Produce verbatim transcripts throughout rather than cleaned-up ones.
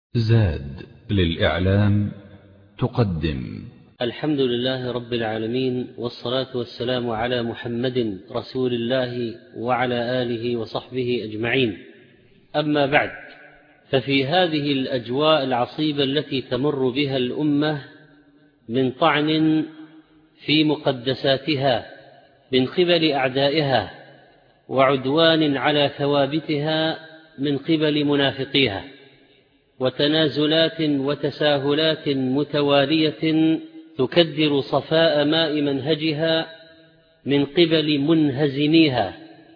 زاد للإعلام تقدم. الحمد لله رب العالمين، والصلاة والسلام على محمد رسول الله وعلى آله وصحبه أجمعين. أما بعد، ففي هذه الأجواء العصيبة التي تمر بها الأمة من طعن في مقدساتها من قبل أعدائها، وعدوان على ثوابتها من قبل منافقيها، وتنازلات وتساهلات متوالية تكدر صفاء ماء منهجها من قبل منهزميها،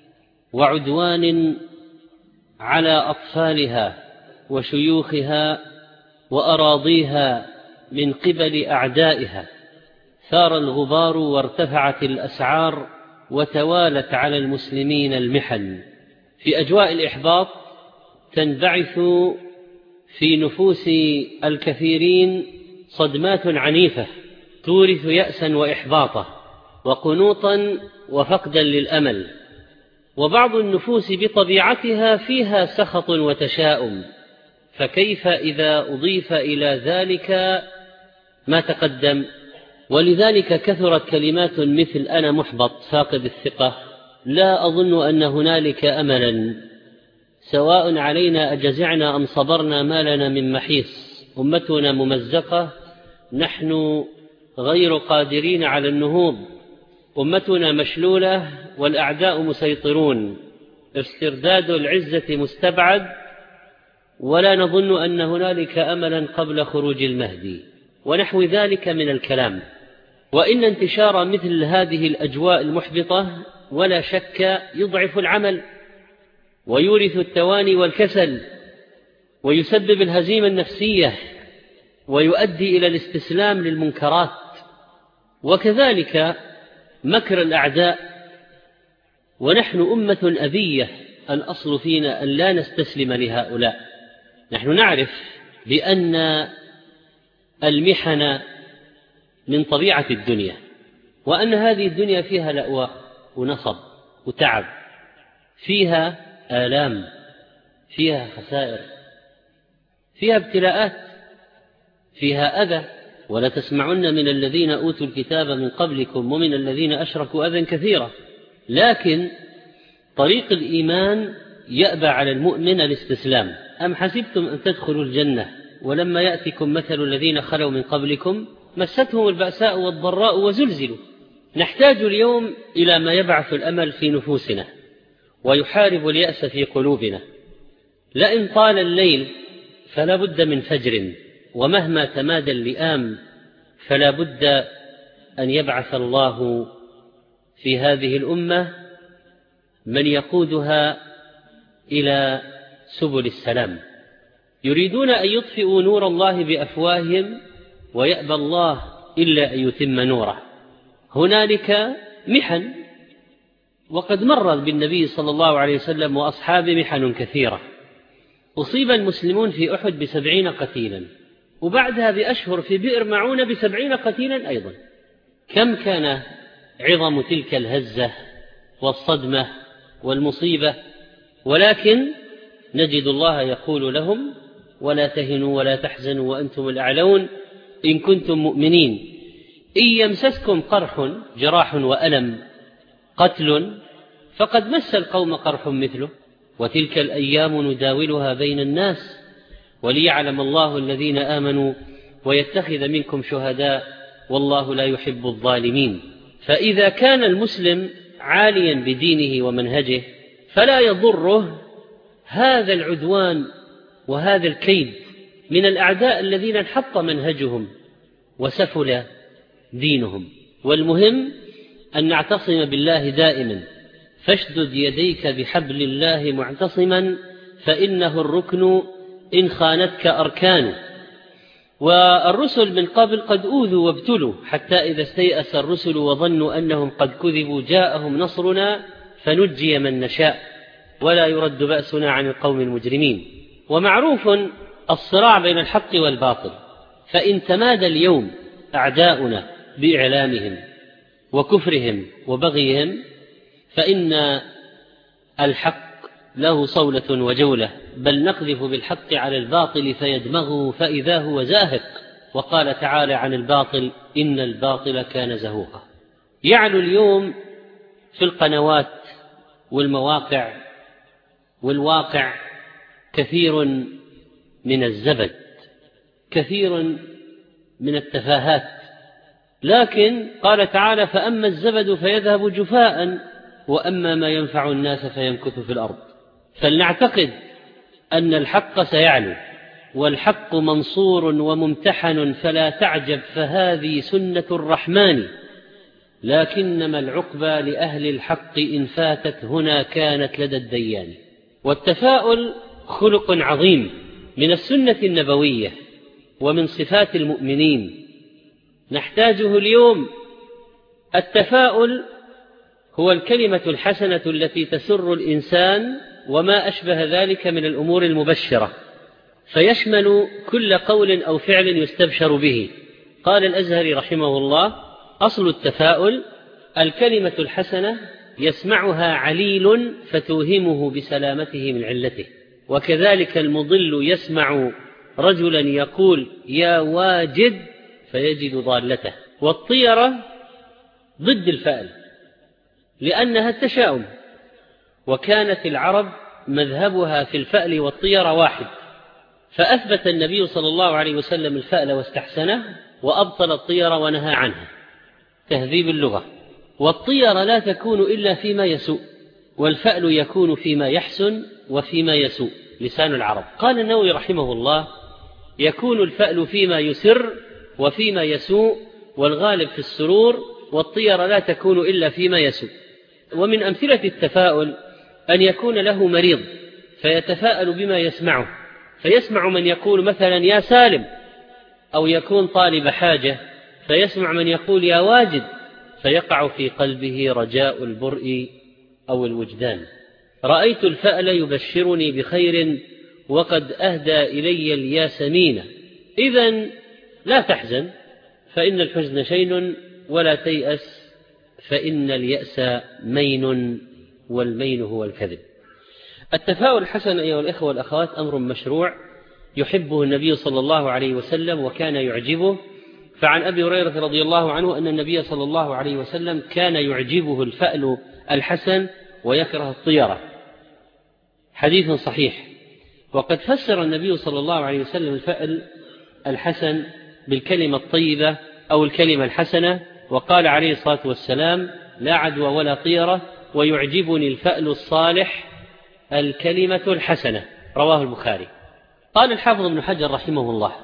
وعدوان على أطفالها وشيوخها وأراضيها من قبل أعدائها. ثار الغبار وارتفعت الأسعار وتوالت على المسلمين المحن. في أجواء الإحباط تنبعث في نفوس الكثيرين صدمات عنيفة تورث يأسا وإحباطا وقنوطا وفقدا للأمل. وبعض النفوس بطبيعتها فيها سخط وتشاؤم، فكيف إذا أضيف إلى ذلك ما تقدم؟ ولذلك كثرت كلمات مثل أنا محبط فاقد الثقة، لا أظن أن هنالك أملا، سواء علينا أجزعنا أم صبرنا ما لنا من محيص، أمتنا ممزقة، نحن غير قادرين على النهوض، أمتنا مشلولة والأعداء مسيطرون، استرداد العزة مستبعد، ولا نظن أن هنالك أملا قبل خروج المهدي، ونحو ذلك من الكلام. وإن انتشار مثل هذه الأجواء المحبطة ولا شك يضعف العمل ويورث التواني والكسل ويسبب الهزيمة النفسية ويؤدي إلى الاستسلام للمنكرات، وكذلك مكر الأعداء. ونحن أمة أبية، الأصل فينا أن لا نستسلم لهؤلاء. نحن نعرف بأن المحن من طبيعة الدنيا، وأن هذه الدنيا فيها لأواء ونصب وتعب، فيها آلام، فيها خسائر، فيها ابتلاءات، فيها أذى. ولا تسمعن من الذين أوتوا الكتاب من قبلكم ومن الذين أشركوا أذى كثيرا. لكن طريق الإيمان يأبى على المؤمن الاستسلام. أم حسبتم أن تدخلوا الجنة ولما يأتكم مثل الذين خلوا من قبلكم مستهم البأساء والضراء وزلزلوا. نحتاج اليوم إلى ما يبعث الأمل في نفوسنا ويحارب اليأس في قلوبنا. لئن طال الليل فلا بد من فجر، ومهما تمادى اللئام فلا بد أن يبعث الله في هذه الأمة من يقودها إلى سبل السلام. يريدون أن يطفئوا نور الله بأفواههم ويأبى الله إلا أن يتم نوره. هنالك محن، وقد مر بالنبي صلى الله عليه وسلم وأصحابه محن كثيرة. أصيب المسلمون في أحد بسبعين قتيلا، وبعدها بأشهر في بئر معونة بسبعين قتيلا أيضا. كم كان عظم تلك الهزة والصدمة والمصيبة، ولكن نجد الله يقول لهم ولا تهنوا ولا تحزنوا وأنتم الأعلون إن كنتم مؤمنين. إن يمسسكم قرح جراح وألم قتل فقد مس القوم قرح مثله، وتلك الأيام نداولها بين الناس وليعلم الله الذين آمنوا ويتخذ منكم شهداء والله لا يحب الظالمين. فإذا كان المسلم عاليا بدينه ومنهجه فلا يضره هذا العدوان وهذا الكيد من الأعداء الذين انحط منهجهم وسفل دينهم. والمهم أن نعتصم بالله دائما، فاشدد يديك بحبل الله معتصما فإنه الركن إن خانتك أركان. والرسل من قبل قد أوذوا وابتلوا حتى إذا استيأس الرسل وظنوا أنهم قد كذبوا جاءهم نصرنا فنجي من نشاء ولا يرد بأسنا عن القوم المجرمين. ومعروف الصراع بين الحق والباطل، فإن تمادى اليوم أعداؤنا بإعلامهم وكفرهم وبغيهم فإن الحق له صولة وجولة، بل نقذف بالحق على الباطل فيدمغه فإذا هو زاهق. وقال تعالى عن الباطل إن الباطل كان زهوقا. يعلو اليوم في القنوات والمواقع والواقع كثير من الزبد، كثير من التفاهات، لكن قال تعالى فأما الزبد فيذهب جفاء وأما ما ينفع الناس فيمكث في الأرض. فلنعتقد أن الحق سيعلو، والحق منصور وممتحن، فلا تعجب فهذه سنة الرحمن، لكنما العقبى لأهل الحق إن فاتت هنا كانت لدى الديان. والتفاؤل خلق عظيم من السنة النبوية ومن صفات المؤمنين نحتاجه اليوم. التفاؤل هو الكلمة الحسنة التي تسر الإنسان وما أشبه ذلك من الأمور المبشرة، فيشمل كل قول أو فعل يستبشر به. قال الأزهري رحمه الله أصل التفاؤل الكلمة الحسنة يسمعها عليل فتوهمه بسلامته من علته، وكذلك المضل يسمع رجلا يقول يا واجد فيجد ضالته. والطيرة ضد الفأل لأنها التشاؤم، وكانت العرب مذهبها في الفأل والطيرة واحد، فأثبت النبي صلى الله عليه وسلم الفأل واستحسنه، وأبطل الطيرة ونهى عنها، تهذيب اللغة. والطيرة لا تكون إلا فيما يسوء، والفأل يكون فيما يحسن وفيما يسوء، لسان العرب. قال النووي رحمه الله يكون الفأل فيما يسر وفيما يسوء، والغالب في السرور، والطيرة لا تكون إلا فيما يسوء. ومن أمثلة التفاؤل أن يكون له مريض فيتفاءل بما يسمعه، فيسمع من يقول مثلا يا سالم، أو يكون طالب حاجة فيسمع من يقول يا واجد، فيقع في قلبه رجاء البرء أو الوجدان. رأيت الفأل يبشرني بخير وقد أهدى إلي الياسمين. إذن لا تحزن فإن الحزن شين، ولا تيأس فإن اليأس مين، والمين هو الكذب. التفاؤل الحسن أيها الإخوة والأخوات أمر مشروع يحبه النبي صلى الله عليه وسلم وكان يعجبه. فعن أبي هريرة رضي الله عنه أن النبي صلى الله عليه وسلم كان يعجبه الفأل الحسن ويكره الطيرة، حديث صحيح. وقد فسر النبي صلى الله عليه وسلم الفأل الحسن بالكلمة الطيبة أو الكلمة الحسنة، وقال عليه الصلاة والسلام لا عدوى ولا طيرة، ويعجبني الفأل الصالح الكلمة الحسنة، رواه البخاري. قال الحافظ ابن حجر رحمه الله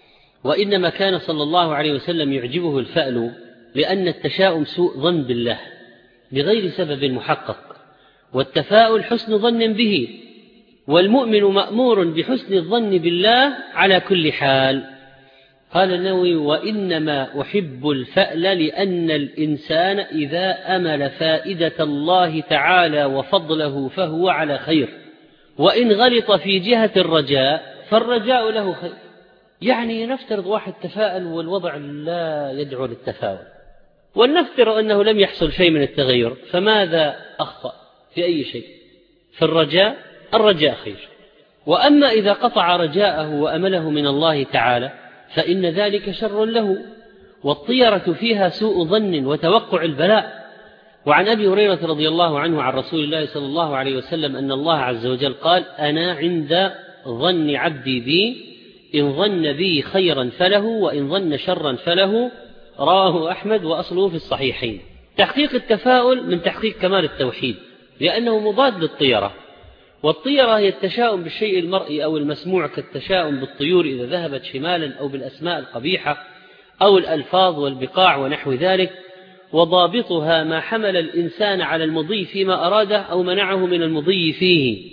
وإنما كان صلى الله عليه وسلم يعجبه الفأل لأن التشاؤم سوء ظن بالله بغير سبب محقق، والتفاؤل حسن ظن به، والمؤمن مأمور بحسن الظن بالله على كل حال. قال النووي وإنما أحب الفأل لأن الإنسان إذا أمل فائدة الله تعالى وفضله فهو على خير، وإن غلط في جهة الرجاء فالرجاء له خير. يعني نفترض واحد تفاءل والوضع لا يدعو للتفاؤل، ولنفترض أنه لم يحصل شيء من التغير، فماذا أخطأ في أي شيء؟ في الرجاء، الرجاء خير. وأما إذا قطع رجاءه وأمله من الله تعالى فإن ذلك شر له، والطيرة فيها سوء ظن وتوقع البلاء. وعن أبي هريرة رضي الله عنه عن رسول الله صلى الله عليه وسلم أن الله عز وجل قال أنا عند ظن عبدي بي، إن ظن بي خيرا فله وإن ظن شرا فله، رواه أحمد وأصله في الصحيحين. تحقيق التفاؤل من تحقيق كمال التوحيد، لأنه مضاد للطيرة، والطيرة هي التشاؤم بالشيء المرئي أو المسموع، كالتشاؤم بالطيور إذا ذهبت شمالا، أو بالأسماء القبيحة أو الألفاظ والبقاع ونحو ذلك. وضابطها ما حمل الإنسان على المضي فيما أراده أو منعه من المضي فيه،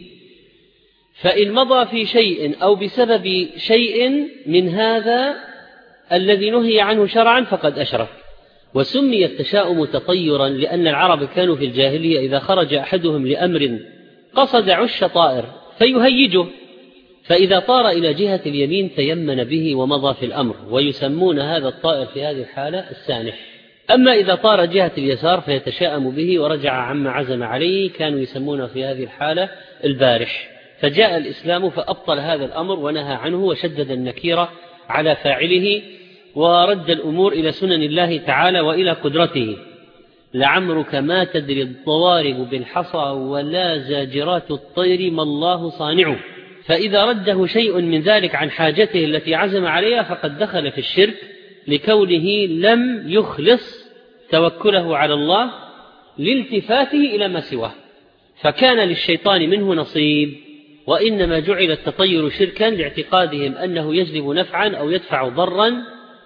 فإن مضى في شيء أو بسبب شيء من هذا الذي نهي عنه شرعا فقد أشرك. وسمي التشاؤم تطيرا لأن العرب كانوا في الجاهلية إذا خرج أحدهم لأمر قصد عش طائر فيهيجه، فإذا طار إلى جهة اليمين تيمن به ومضى في الأمر، ويسمون هذا الطائر في هذه الحالة السانح. أما إذا طار جهة اليسار فيتشاءم به ورجع عما عزم عليه، كانوا يسمونه في هذه الحالة البارح، فجاء الإسلام فأبطل هذا الأمر ونهى عنه وشدد النكير على فاعله ورد الأمور إلى سنن الله تعالى وإلى قدرته. لعمرك ما تدري الضوارب بالحصى ولا زاجرات الطير ما الله صانعه. فإذا رده شيء من ذلك عن حاجته التي عزم عليها فقد دخل في الشرك لكونه لم يخلص توكله على الله لالتفاته إلى ما سواه، فكان للشيطان منه نصيب. وإنما جعل التطير شركا لاعتقادهم أنه يجلب نفعا أو يدفع ضرا،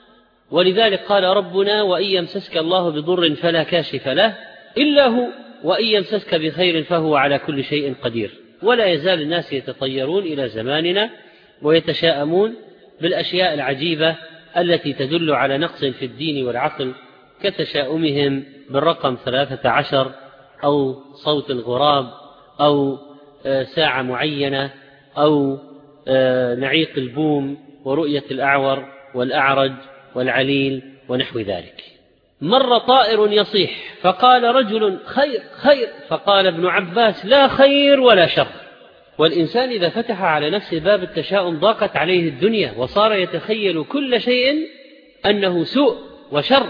ولذلك قال ربنا: وإن يمسسك الله بضر فلا كاشف له إلا هو وإن يمسسك بخير فهو على كل شيء قدير. ولا يزال الناس يتطيرون إلى زماننا ويتشاءمون بالأشياء العجيبة التي تدل على نقص في الدين والعقل، كتشاؤمهم بالرقم ثلاثة عشر أو صوت الغراب أو ساعة معينة أو نعيق البوم ورؤية الأعور والأعرج والعليل ونحو ذلك. مر طائر يصيح فقال رجل: خير خير، فقال ابن عباس: لا خير ولا شر. والإنسان إذا فتح على نفسه باب التشاؤم ضاقت عليه الدنيا وصار يتخيل كل شيء أنه سوء وشر،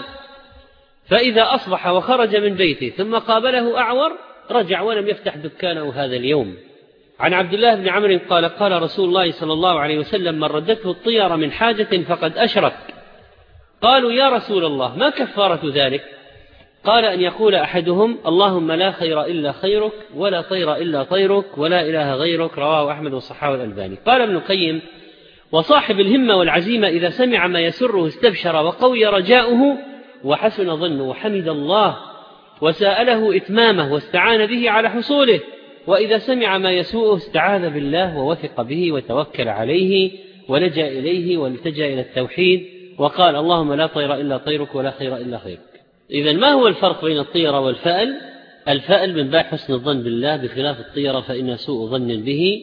فإذا أصبح وخرج من بيته ثم قابله أعور رجع ولم يفتح دكانه هذا اليوم. عن عبد الله بن عمرو قال: قال رسول الله صلى الله عليه وسلم: من ردته الطير من حاجة فقد أشرك. قالوا: يا رسول الله ما كفارة ذلك؟ قال: أن يقول أحدهم: اللهم لا خير إلا خيرك ولا طير إلا طيرك ولا إله غيرك. رواه أحمد وصححه الألباني. قال ابن القيم: وصاحب الهمة والعزيمة إذا سمع ما يسره استبشر وقوي رجاؤه وحسن ظنه وحمد الله وسأله إتمامه واستعان به على حصوله، وإذا سمع ما يسوءه استعاذ بالله ووثق به وتوكل عليه ولجأ إليه والتجأ إلى التوحيد وقال: اللهم لا طير إلا طيرك ولا خير إلا خيرك. إذن ما هو الفرق بين الطيرة والفأل؟ الفأل من باب حسن الظن بالله بخلاف الطيرة فإن سوء ظن به.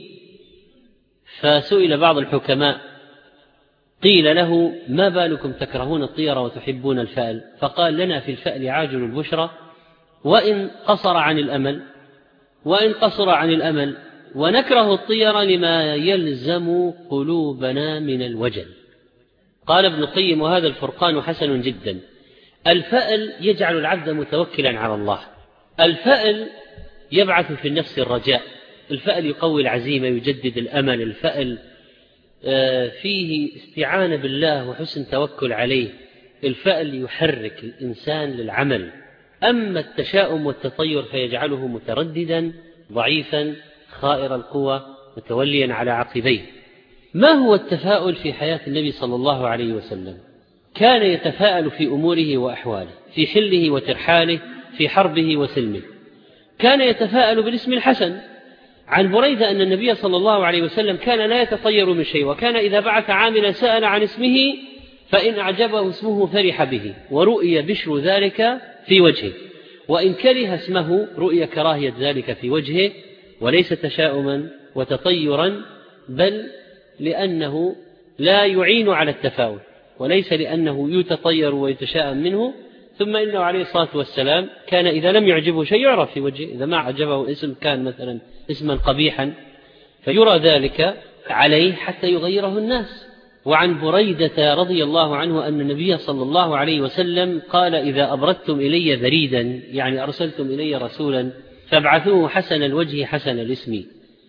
فسئل بعض الحكماء قيل له: ما بالكم تكرهون الطيرة وتحبون الفأل؟ فقال: لنا في الفأل عاجل البشرى وإن قصر عن الأمل وإن قصر عن الأمل ونكره الطيرة لما يلزم قلوبنا من الوجل. قال ابن القيم: وهذا الفرقان حسن جدا. الفأل يجعل العبد متوكلا على الله، الفأل يبعث في النفس الرجاء، الفأل يقوي العزيمة يجدد الأمل، الفأل فيه استعانة بالله وحسن توكل عليه، الفأل يحرك الإنسان للعمل. أما التشاؤم والتطير فيجعله مترددا ضعيفا خائر القوى متوليا على عقبيه. ما هو التفاؤل في حياة النبي صلى الله عليه وسلم؟ كان يتفاءل في أموره وأحواله، في حله وترحاله، في حربه وسلمه. كان يتفاءل بالاسم الحسن. عن بريدة أن النبي صلى الله عليه وسلم كان لا يتطير من شيء، وكان إذا بعث عاملا سأل عن اسمه فإن أعجبه اسمه فرح به ورؤي بشر ذلك في وجهه، وإن كره اسمه رؤي كراهية ذلك في وجهه، وليس تشاؤما وتطيرا بل لأنه لا يعين على التفاؤل، وليس لأنه يتطير ويتشاءم منه. ثم إنه عليه الصلاة والسلام كان إذا لم يعجبه شيء يعرف في وجهه، إذا ما عجبه اسم كان مثلا اسما قبيحا فيرى ذلك عليه حتى يغيره الناس. وعن بريدة رضي الله عنه أن النبي صلى الله عليه وسلم قال: إذا أبردتم إلي بريدا، يعني أرسلتم إلي رسولا، فابعثوه حسن الوجه حسن الاسم.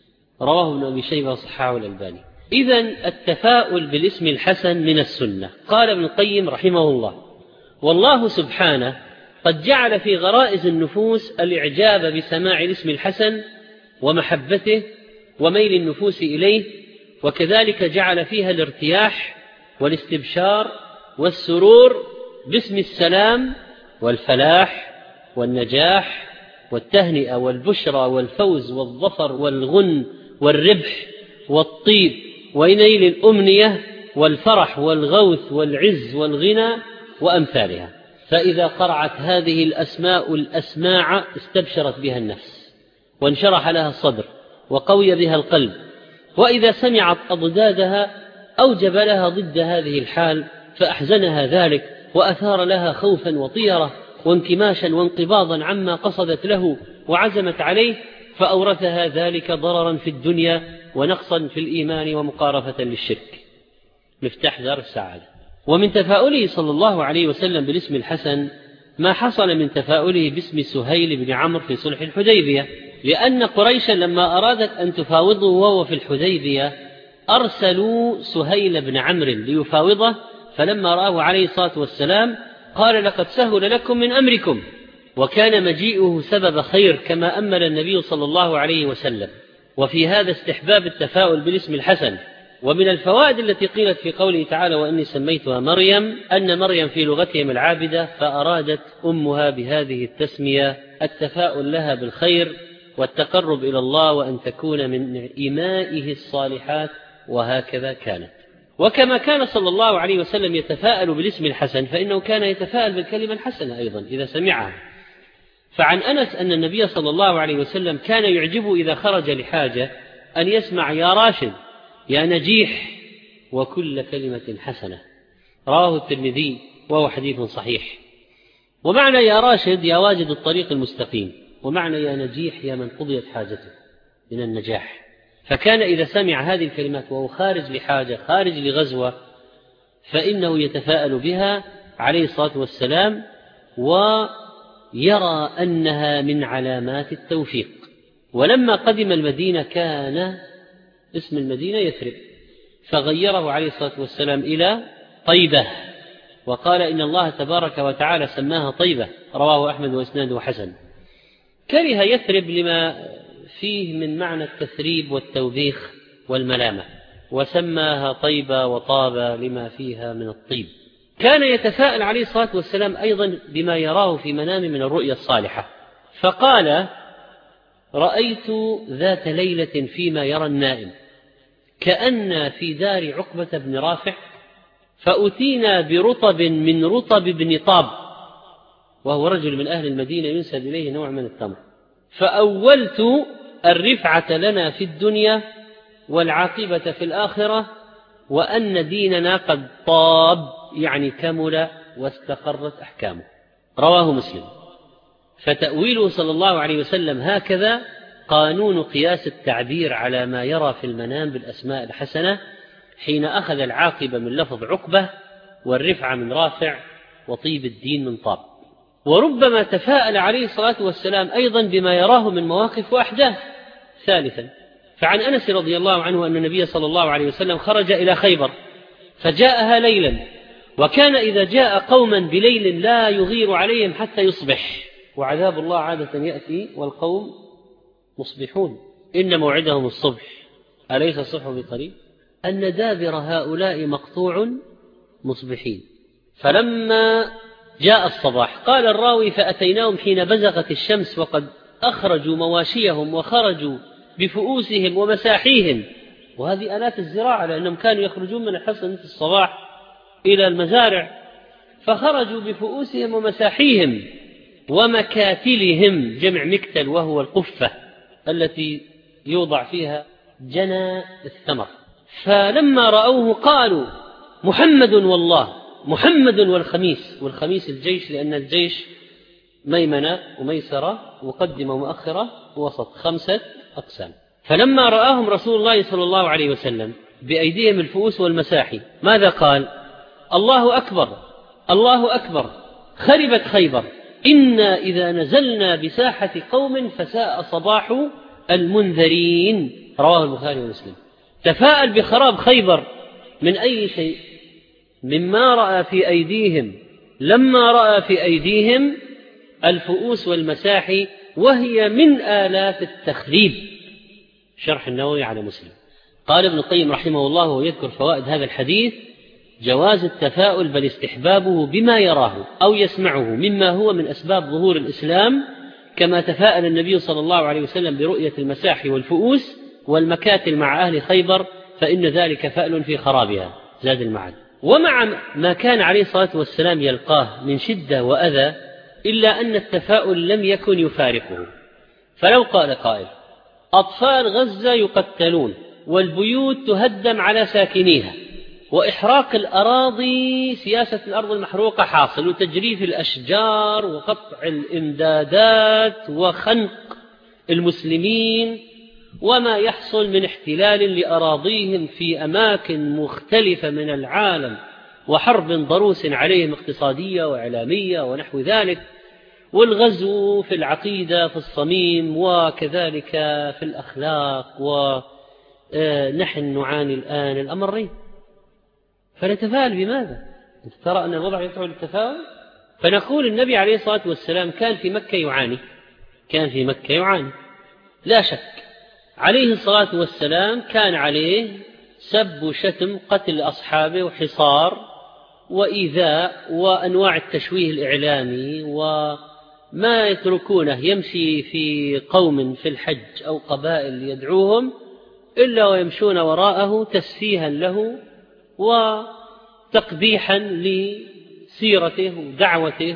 رواه ابن أبي شيبة وصححه الألباني. إذن التفاؤل بالاسم الحسن من السنة. قال ابن القيم رحمه الله: والله سبحانه قد جعل في غرائز النفوس الإعجاب بسماع الاسم الحسن ومحبته وميل النفوس إليه، وكذلك جعل فيها الارتياح والاستبشار والسرور باسم السلام والفلاح والنجاح والتهنئة والبشرى والفوز والظفر والغن والربح والطيب ونيل الأمنية والفرح والغوث والعز والغنى وأمثالها. فإذا قرعت هذه الأسماء الأسماع استبشرت بها النفس وانشرح لها الصدر وقوي بها القلب، وإذا سمعت أضدادها أوجب لها ضد هذه الحال فأحزنها ذلك وأثار لها خوفا وطيرة وانكماشا وانقباضا عما قصدت له وعزمت عليه، فأورثها ذلك ضررا في الدنيا ونقصا في الإيمان ومقارفة للشرك. مفتاح دار السعادة. ومن تفاؤله صلى الله عليه وسلم بالاسم الحسن ما حصل من تفاؤله باسم سهيل بن عمرو في صلح الحديبية، لأن قريشا لما أرادت أن تفاوضه وهو في الحديبية أرسلوا سهيل بن عمرو ليفاوضه، فلما رآه عليه الصلاة والسلام قال لقد سهل لكم من أمركم، وكان مجيئه سبب خير كما أمل النبي صلى الله عليه وسلم. وفي هذا استحباب التفاؤل بالاسم الحسن. ومن الفوائد التي قيلت في قوله تعالى وإني سميتها مريم أن مريم في لغتهم العابدة، فأرادت أمها بهذه التسمية التفاؤل لها بالخير والتقرب إلى الله وأن تكون من إمائه الصالحات، وهكذا كانت. وكما كان صلى الله عليه وسلم يتفاءل بالاسم الحسن فإنه كان يتفاءل بالكلمة الحسنة أيضا إذا سمعها. فعن أنس أن النبي صلى الله عليه وسلم كان يعجبه إذا خرج لحاجة أن يسمع يا راشد يا نجيح وكل كلمة حسنة، رواه الترمذي وهو حديث صحيح. ومعنى يا راشد يا واجد الطريق المستقيم، ومعنى يا نجيح يا من قضيت حاجته من النجاح. فكان إذا سمع هذه الكلمات وهو خارج لحاجة خارج لغزوة فإنه يتفاءل بها عليه الصلاة والسلام، ويرى أنها من علامات التوفيق. ولما قدم المدينة كان اسم المدينة يثرب، فغيره عليه الصلاة والسلام إلى طيبة، وقال إن الله تبارك وتعالى سماها طيبة، رواه أحمد وإسناده حسن. كره يثرب لما فيه من معنى التثريب والتوبيخ والملامة، وسماها طيبة وطابة لما فيها من الطيب. كان يتفاءل عليه الصلاة والسلام أيضا بما يراه في منام من الرؤيا الصالحة، فقال رأيت ذات ليلة فيما يرى النائم كأن في دار عقبة بن رافع، فأتينا برطب من رطب بن طاب، وهو رجل من أهل المدينة ينسب إليه نوع من التمر، فأولت الرفعة لنا في الدنيا والعاقبة في الآخرة، وأن ديننا قد طاب يعني كمل واستقرت أحكامه، رواه مسلم. فتأويله صلى الله عليه وسلم هكذا قانون قياس التعبير على ما يرى في المنام بالأسماء الحسنة، حين أخذ العاقبة من لفظ عقبة والرفعة من رافع وطيب الدين من طاب. وربما تفاءل عليه الصلاة والسلام أيضا بما يراه من مواقف وأحداث. ثالثا، فعن أنس رضي الله عنه أن النبي صلى الله عليه وسلم خرج إلى خيبر فجاءها ليلا، وكان إذا جاء قوما بليل لا يغير عليهم حتى يصبح، وعذاب الله عادة يأتي والقوم مصبحون، إن موعدهم الصبح أليس الصبح بقريب، أن دابر هؤلاء مقطوع مصبحين. فلما جاء الصباح قال الراوي فأتيناهم حين بزغت الشمس وقد أخرجوا مواشيهم وخرجوا بفؤوسهم ومساحيهم، وهذه آلات الزراعة لأنهم كانوا يخرجون من الحصن في الصباح إلى المزارع، فخرجوا بفؤوسهم ومساحيهم ومكاتلهم، جمع مكتل وهو القفة التي يوضع فيها جنى الثمر. فلما رأوه قالوا محمد والله، محمد والخميس، والخميس الجيش لأن الجيش ميمنة وميسرة مقدمة ومؤخرة ووسط، خمسة أقسام. فلما رآهم رسول الله صلى الله عليه وسلم بأيديهم الفؤوس والمساحي ماذا قال؟ الله أكبر الله أكبر، خربت خيبر، إنا إذا نزلنا بساحة قوم فساء صباح المنذرين، رواه البخاري ومسلم. تفاءل بخراب خيبر من أي شيء؟ مما رأى في أيديهم، لما رأى في أيديهم الفؤوس والمساحي وهي من آلات التخريب. شرح النووي على مسلم. قال ابن القيم رحمه الله ويذكر فوائد هذا الحديث: جواز التفاؤل بل استحبابه بما يراه أو يسمعه مما هو من أسباب ظهور الإسلام، كما تفاءل النبي صلى الله عليه وسلم برؤية المساحي والفؤوس والمكاتل مع أهل خيبر، فإن ذلك فأل في خرابها. زاد المعاد. ومع ما كان عليه الصلاة والسلام يلقاه من شدة وأذى، إلا أن التفاؤل لم يكن يفارقه. فلو قال قائل: أطفال غزة يقتلون والبيوت تهدم على ساكنيها، وإحراق الأراضي، سياسة الأرض المحروقة حاصل، وتجريف الأشجار وقطع الإمدادات وخنق المسلمين وما يحصل من احتلال لأراضيهم في أماكن مختلفة من العالم وحرب ضروس عليهم اقتصادية وإعلامية ونحو ذلك، والغزو في العقيدة في الصميم وكذلك في الأخلاق، ونحن نعاني الآن الأمرين. فنتفاءل بماذا؟ ترى أن الوضع يدعو للتفاؤل. فنقول النبي عليه الصلاة والسلام كان في مكة يعاني، كان في مكة يعاني لا شك. عليه الصلاة والسلام كان عليه سب وشتم، قتل أصحابه وحصار وإيذاء وأنواع التشويه الإعلامي، وما يتركونه يمشي في قوم في الحج أو قبائل يدعوهم إلا ويمشون وراءه تسفيها له وتقبيحا لسيرته ودعوته.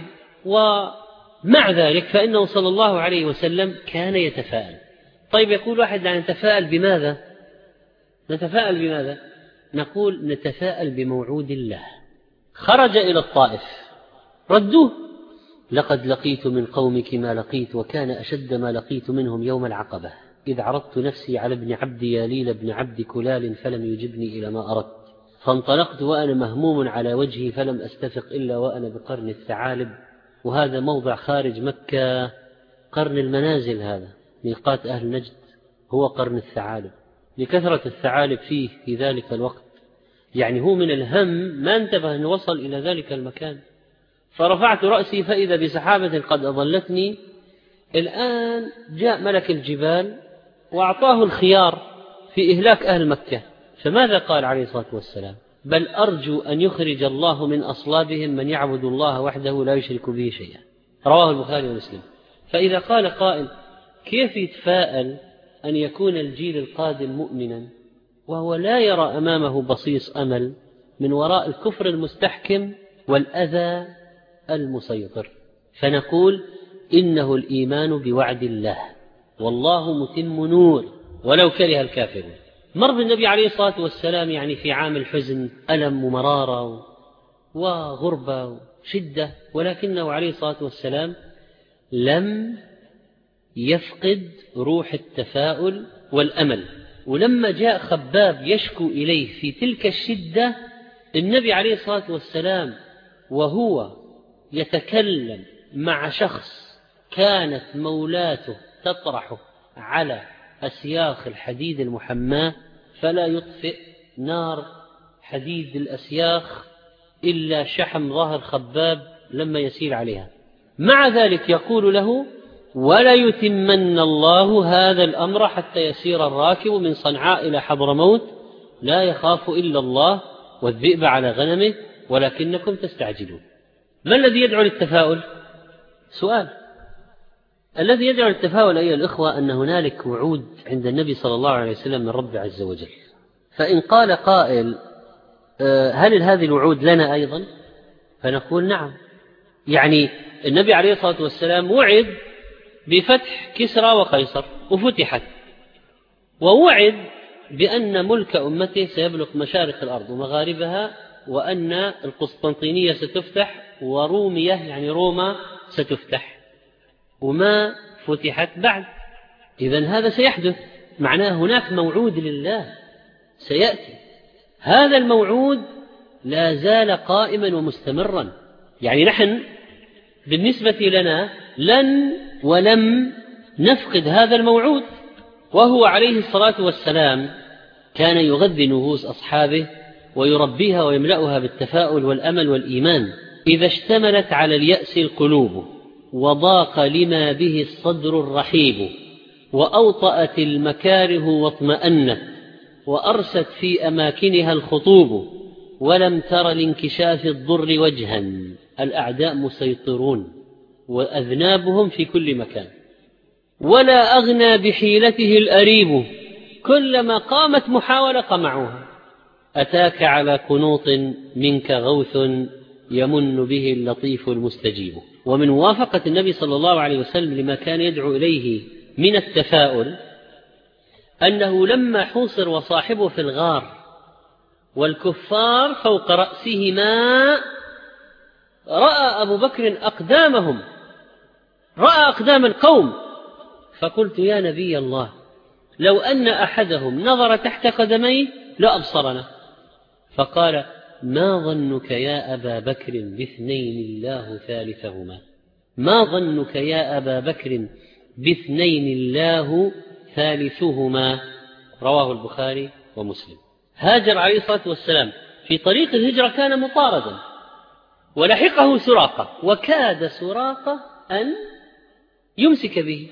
ومع ذلك فإنه صلى الله عليه وسلم كان يتفاءل. طيب يقول واحد لا نتفاءل بماذا؟ نتفاءل بماذا؟ نقول نتفاءل بموعود الله. خرج إلى الطائف ردوه: لقد لقيت من قومك ما لقيت وكان أشد ما لقيت منهم يوم العقبة إذ عرضت نفسي على ابن عبد ياليل بن عبد كلال فلم يجبني إلى ما أردت، فانطلقت وأنا مهموم على وجهي فلم أستفق إلا وأنا بقرن الثعالب. وهذا موضع خارج مكة، قرن المنازل، هذا ميقات أهل نجد هو قرن الثعالب لكثرة الثعالب فيه في ذلك الوقت. يعني هو من الهم ما انتبه أن وصل إلى ذلك المكان. فرفعت رأسي فإذا بسحابة قد أضلتني. الآن جاء ملك الجبال وأعطاه الخيار في إهلاك أهل مكة، فماذا قال عليه الصلاة والسلام؟ بل أرجو أن يخرج الله من أصلابهم من يعبد الله وحده لا يشرك به شيئا. رواه البخاري ومسلم. فإذا قال قائل: كيف يتفاءل أن يكون الجيل القادم مؤمنا وهو لا يرى أمامه بصيص أمل من وراء الكفر المستحكم والأذى المسيطر؟ فنقول إنه الإيمان بوعد الله، والله متم نور ولو كره الكافرون. مر بالنبي عليه الصلاة والسلام يعني في عام الحزن ألم ومرارة وغربة وشدة، ولكنه عليه الصلاة والسلام لم يفقد روح التفاؤل والأمل. ولما جاء خباب يشكو إليه في تلك الشدة، النبي عليه الصلاة والسلام وهو يتكلم مع شخص كانت مولاته تطرحه على أسياخ الحديد المحماة فلا يطفئ نار حديد الأسياخ إلا شحم ظهر خباب لما يسير عليها، مع ذلك يقول له: ولا يتمن الله هذا الأمر حتى يسير الراكب من صنعاء إلى حضرموت لا يخاف إلا الله والذئب على غنمه ولكنكم تستعجلون. ما الذي يدعو للتفاؤل؟ سؤال. الذي يدعو للتفاؤل أيها الإخوة أن هنالك وعود عند النبي صلى الله عليه وسلم من رب عز وجل. فإن قال قائل: هل هذه الوعود لنا أيضا؟ فنقول نعم. يعني النبي عليه الصلاة والسلام وعد بفتح كسرى وقيصر وفتحت، ووعد بأن ملك أمته سيبلغ مشارق الأرض ومغاربها، وأن القسطنطينية ستفتح ورومية يعني روما ستفتح، وما فتحت بعد. إذن هذا سيحدث، معناه هناك موعود لله سيأتي. هذا الموعود لا زال قائما ومستمرا. يعني نحن بالنسبة لنا لن ولم نفقد هذا الموعود. وهو عليه الصلاة والسلام كان يغذي نفوس أصحابه ويربيها ويملأها بالتفاؤل والأمل والإيمان. إذا اشتملت على اليأس القلوب وضاق لما به الصدر الرحيب وأوطأت المكاره واطمأنت وأرست في أماكنها الخطوب ولم تر لانكشاف الضر وجها، الأعداء مسيطرون وأذنابهم في كل مكان، ولا أغنى بحيلته الأريب كلما قامت محاولة قمعوها، أتاك على قنوط منك غوث يمن به اللطيف المستجيب. ومن موافقة النبي صلى الله عليه وسلم لما كان يدعو إليه من التفاؤل أنه لما حوصر وصاحبه في الغار والكفار فوق رأسهما رأى أبو بكر أقدامهم، رأى أقدام القوم، فقلت يا نبي الله لو أن أحدهم نظر تحت قدميه لأبصرنا. فقال ما ظنك يا أبا بكر باثنين الله ثالثهما ما ظنك يا أبا بكر باثنين الله ثالثهما رواه البخاري ومسلم. هاجر عليه الصلاة والسلام في طريق الهجرة كان مطاردا ولحقه سراقة وكاد سراقة أن يمسك به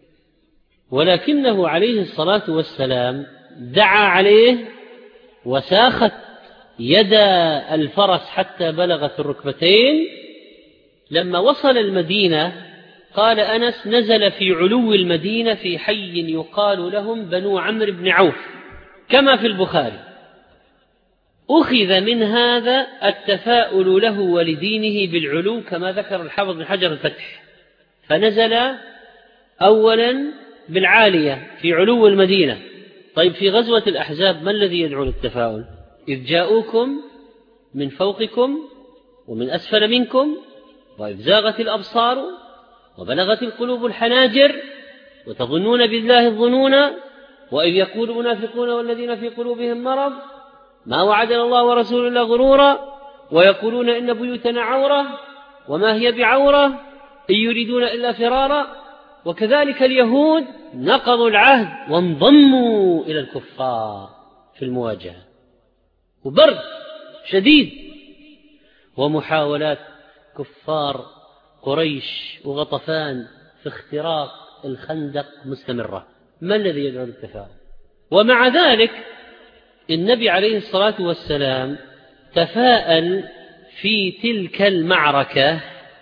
ولكنه عليه الصلاة والسلام دعا عليه وساخت يد الفرس حتى بلغت الركبتين. لما وصل المدينة قال أنس نزل في علو المدينة في حي يقال لهم بنو عمرو بن عوف كما في البخاري. أخذ من هذا التفاؤل له ولدينه بالعلو كما ذكر الحافظ بن حجر الفتح، فنزل أولا بالعالية في علو المدينة. طيب في غزوة الأحزاب ما الذي يدعو للتفاؤل؟ إذ جاءوكم من فوقكم ومن أسفل منكم وإذ زاغت الأبصار وبلغت القلوب الحناجر وتظنون بالله الظنون وإذ يقول المنافقون والذين في قلوبهم مرض ما وعدنا الله ورسوله إلا غرورا ويقولون إن بيوتنا عورة وما هي بعورة إن يريدون إلا فرارا. وكذلك اليهود نقضوا العهد وانضموا إلى الكفار في المواجهة وبرد شديد ومحاولات كفار قريش وغطفان في اختراق الخندق مستمرة. ما الذي يدعو للتفاؤل؟ ومع ذلك النبي عليه الصلاة والسلام تفاءل في تلك المعركة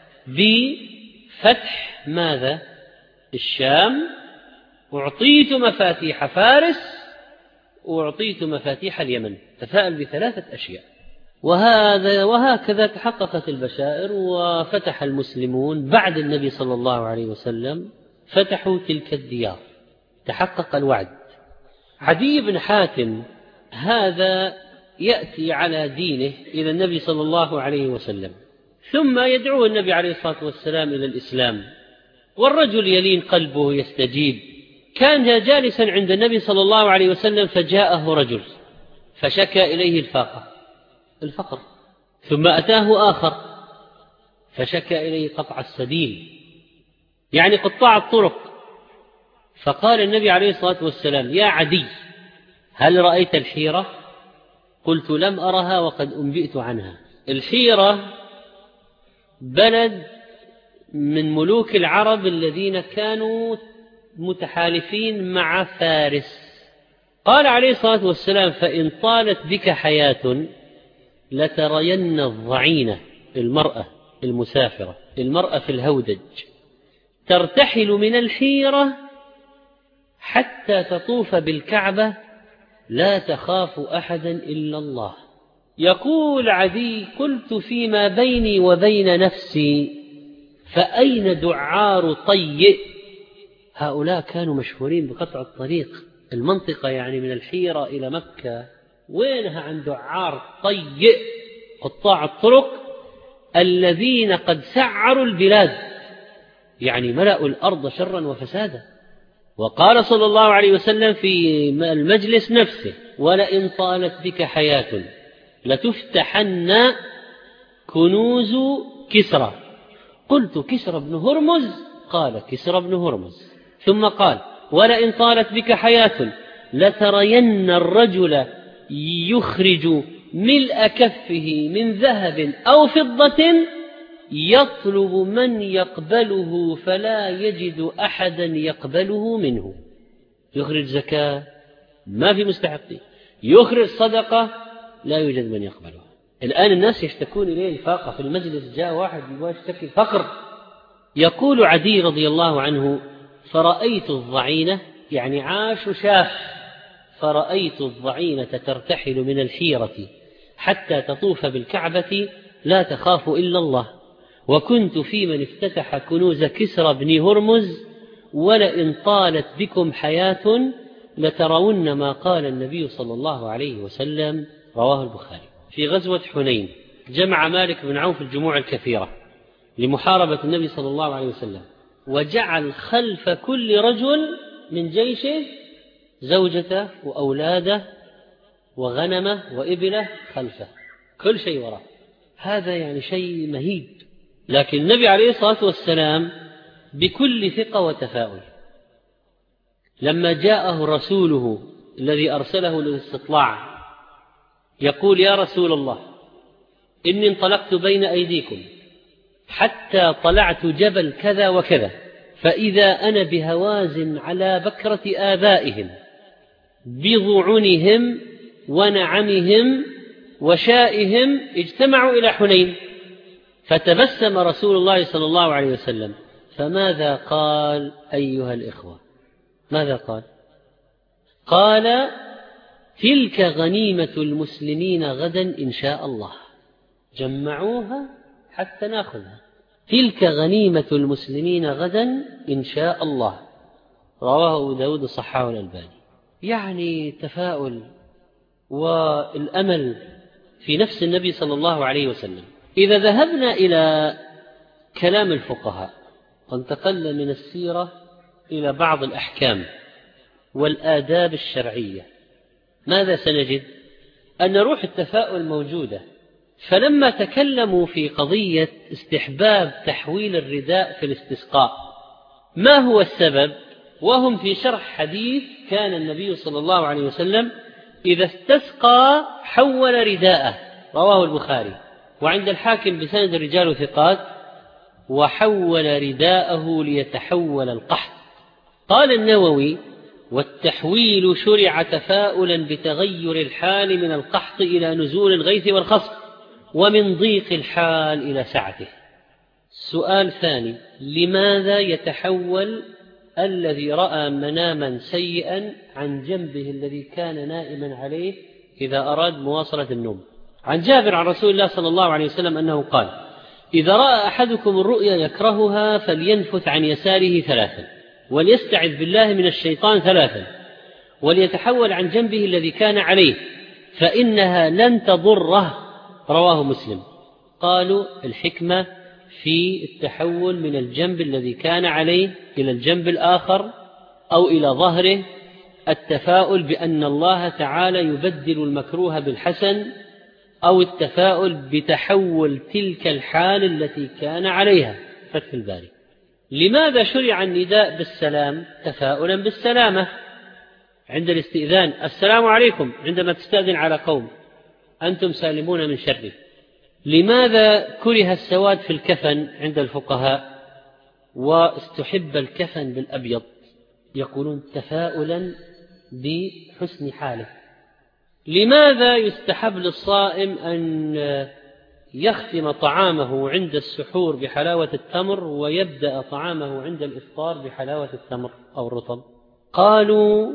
بفتح ماذا؟ الشام. أعطيت مفاتيح فارس وأعطيت مفاتيح اليمن. تفاءل بثلاثة أشياء. وهذا وهكذا تحققت البشائر وفتح المسلمون بعد النبي صلى الله عليه وسلم فتحوا تلك الديار تحقق الوعد. عدي بن حاتم هذا يأتي على دينه إلى النبي صلى الله عليه وسلم ثم يدعو النبي عليه الصلاة والسلام إلى الإسلام والرجل يلين قلبه يستجيب. كان جالسا عند النبي صلى الله عليه وسلم فجاءه رجل فشكى إليه الفاقة الفقر ثم أتاه آخر فشكى إليه قطع السبيل يعني قطاع الطرق. فقال النبي عليه الصلاة والسلام يا عدي هل رأيت الحيرة؟ قلت لم أرها وقد أنبئت عنها. الحيرة بلد من ملوك العرب الذين كانوا متحالفين مع فارس. قال عليه الصلاة والسلام فإن طالت بك حياة لترين الضعينة المرأة المسافرة المرأة في الهودج ترتحل من الحيرة حتى تطوف بالكعبة لا تخاف أحدا إلا الله. يقول عدي قلت فيما بيني وبين نفسي فأين دعار طيء؟ هؤلاء كانوا مشهورين بقطع الطريق المنطقة يعني من الحيرة إلى مكة وينها عن دعار طيء قطاع الطرق الذين قد سعروا البلاد يعني ملأوا الأرض شرا وفسادا. وقال صلى الله عليه وسلم في المجلس نفسه ولئن طالت بك حياة لتفتحن كنوز كسرى. قلت كسرى بن هرمز؟ قال كسرى بن هرمز. ثم قال ولئن طالت بك حياة لترين الرجل يخرج ملء كفه من ذهب أو فضة يطلب من يقبله فلا يجد أحدا يقبله منه. يخرج زكاة ما في مستحقين، يخرج صدقة لا يوجد من يقبلها. الآن الناس يشتكون إليه الفاقة. في المجلس جاء واحد يشتكي فقر. يقول عدي رضي الله عنه فرأيت الضعينة يعني عاش شاف فرأيت الضعينة ترتحل من الحيرة حتى تطوف بالكعبة لا تخاف إلا الله. وكنت في من افتتح كنوز كسرى بن هرمز ولئن طالت بكم حياة لترون ما قال النبي صلى الله عليه وسلم. رواه البخاري. في غزوة حنين جمع مالك بن عوف الجموع الكثيرة لمحاربة النبي صلى الله عليه وسلم وجعل خلف كل رجل من جيشه زوجته وأولاده وغنمه وإبله خلفه، كل شيء وراء. هذا يعني شيء مهيب. لكن النبي عليه الصلاة والسلام بكل ثقة وتفاؤل لما جاءه رسوله الذي أرسله للاستطلاع يقول: يا رسول الله، إني انطلقت بين أيديكم حتى طلعت جبل كذا وكذا، فإذا أنا بهوازن على بكرة آبائهم بضعنهم ونعمهم وشائهم اجتمعوا إلى حنين. فتبسم رسول الله صلى الله عليه وسلم، فماذا قال أيها الإخوة؟ ماذا قال؟ قال: تلك غنيمة المسلمين غدا إن شاء الله، جمعوها حتى نأخذها، تلك غنيمة المسلمين غدا إن شاء الله. رواه أبو داود صححه الألباني. يعني تفاؤل والأمل في نفس النبي صلى الله عليه وسلم. إذا ذهبنا إلى كلام الفقهاء وانتقلنا من السيرة إلى بعض الأحكام والآداب الشرعية، ماذا سنجد؟ أن روح التفاؤل موجودة. فلما تكلموا في قضية استحباب تحويل الرداء في الاستسقاء، ما هو السبب؟ وهم في شرح حديث كان النبي صلى الله عليه وسلم إذا استسقى حول رداءه، رواه البخاري وعند الحاكم بسند الرجال ثقات، وحول رداءه ليتحول القحط. قال النووي: والتحويل شرع تفاؤلا بتغير الحال من القحط إلى نزول الغيث والخصب، ومن ضيق الحال إلى سعته. سؤال ثاني: لماذا يتحول الذي رأى مناما سيئا عن جنبه الذي كان نائما عليه إذا أراد مواصلة النوم؟ عن جابر عن رسول الله صلى الله عليه وسلم أنه قال: إذا رأى أحدكم الرؤيا يكرهها فلينفث عن يساره ثلاثا، وليستعذ بالله من الشيطان ثلاثا، وليتحول عن جنبه الذي كان عليه فإنها لن تضره. رواه مسلم. قالوا: الحكمة في التحول من الجنب الذي كان عليه إلى الجنب الآخر أو إلى ظهره التفاؤل بأن الله تعالى يبدل المكروه بالحسن، أو التفاؤل بتحول تلك الحال التي كان عليها. فتح الباري. لماذا شرع النداء بالسلام؟ تفاؤلا بالسلامة عند الاستئذان: السلام عليكم، عندما تستأذن على قوم أنتم سالمون من شره. لماذا كره السواد في الكفن عند الفقهاء واستحب الكفن بالأبيض؟ يقولون تفاؤلا بحسن حاله. لماذا يستحب للصائم أن يختم طعامه عند السحور بحلاوة التمر ويبدأ طعامه عند الإفطار بحلاوة التمر أو الرطب؟ قالوا: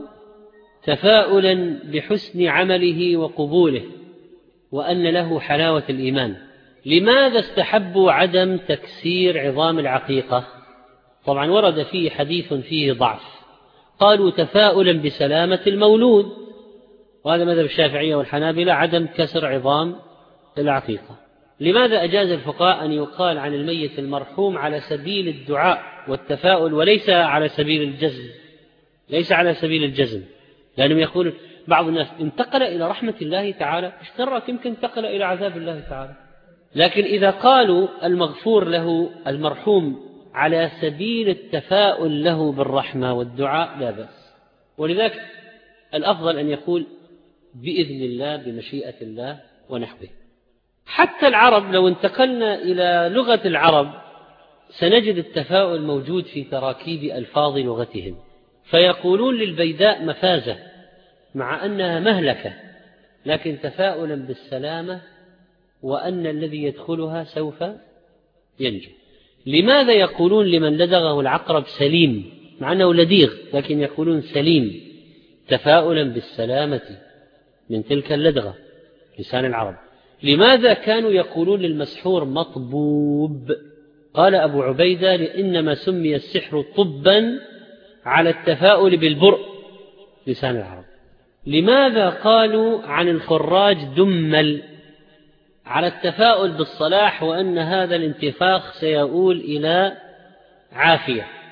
تفاؤلا بحسن عمله وقبوله، وأن له حلاوة الإيمان. لماذا استحبوا عدم تكسير عظام العقيقة؟ طبعا ورد فيه حديث فيه ضعف. قالوا: تفاؤلا بسلامة المولود، وهذا مذهب الشافعية والحنابلة، عدم كسر عظام العقيقة. لماذا أجاز الفقهاء أن يقال عن الميت المرحوم على سبيل الدعاء والتفاؤل وليس على سبيل الجزم؟ ليس على سبيل الجزم، لأنهم يقولون بعض الناس انتقل إلى رحمة الله تعالى، اشترك يمكن انتقل إلى عذاب الله تعالى. لكن إذا قالوا المغفور له المرحوم على سبيل التفاؤل له بالرحمة والدعاء لا بأس. ولذلك الأفضل أن يقول بإذن الله بمشيئة الله ونحوه. حتى العرب لو انتقلنا إلى لغة العرب سنجد التفاؤل موجود في تراكيب ألفاظ لغتهم، فيقولون للبيداء مفازة مع أنها مهلكة، لكن تفاؤلا بالسلامة وأن الذي يدخلها سوف ينجو. لماذا يقولون لمن لدغه العقرب سليم مع أنه لديغ، لكن يقولون سليم؟ تفاؤلا بالسلامة من تلك اللدغة، لسان العرب. لماذا كانوا يقولون للمسحور مطبوب؟ قال أبو عبيدة: لإنما سمي السحر طبا على التفاؤل بالبرء، لسان العرب. لماذا قالوا عن الخراج دمل؟ على التفاؤل بالصلاح وأن هذا الانتفاخ سيؤول إلى عافية.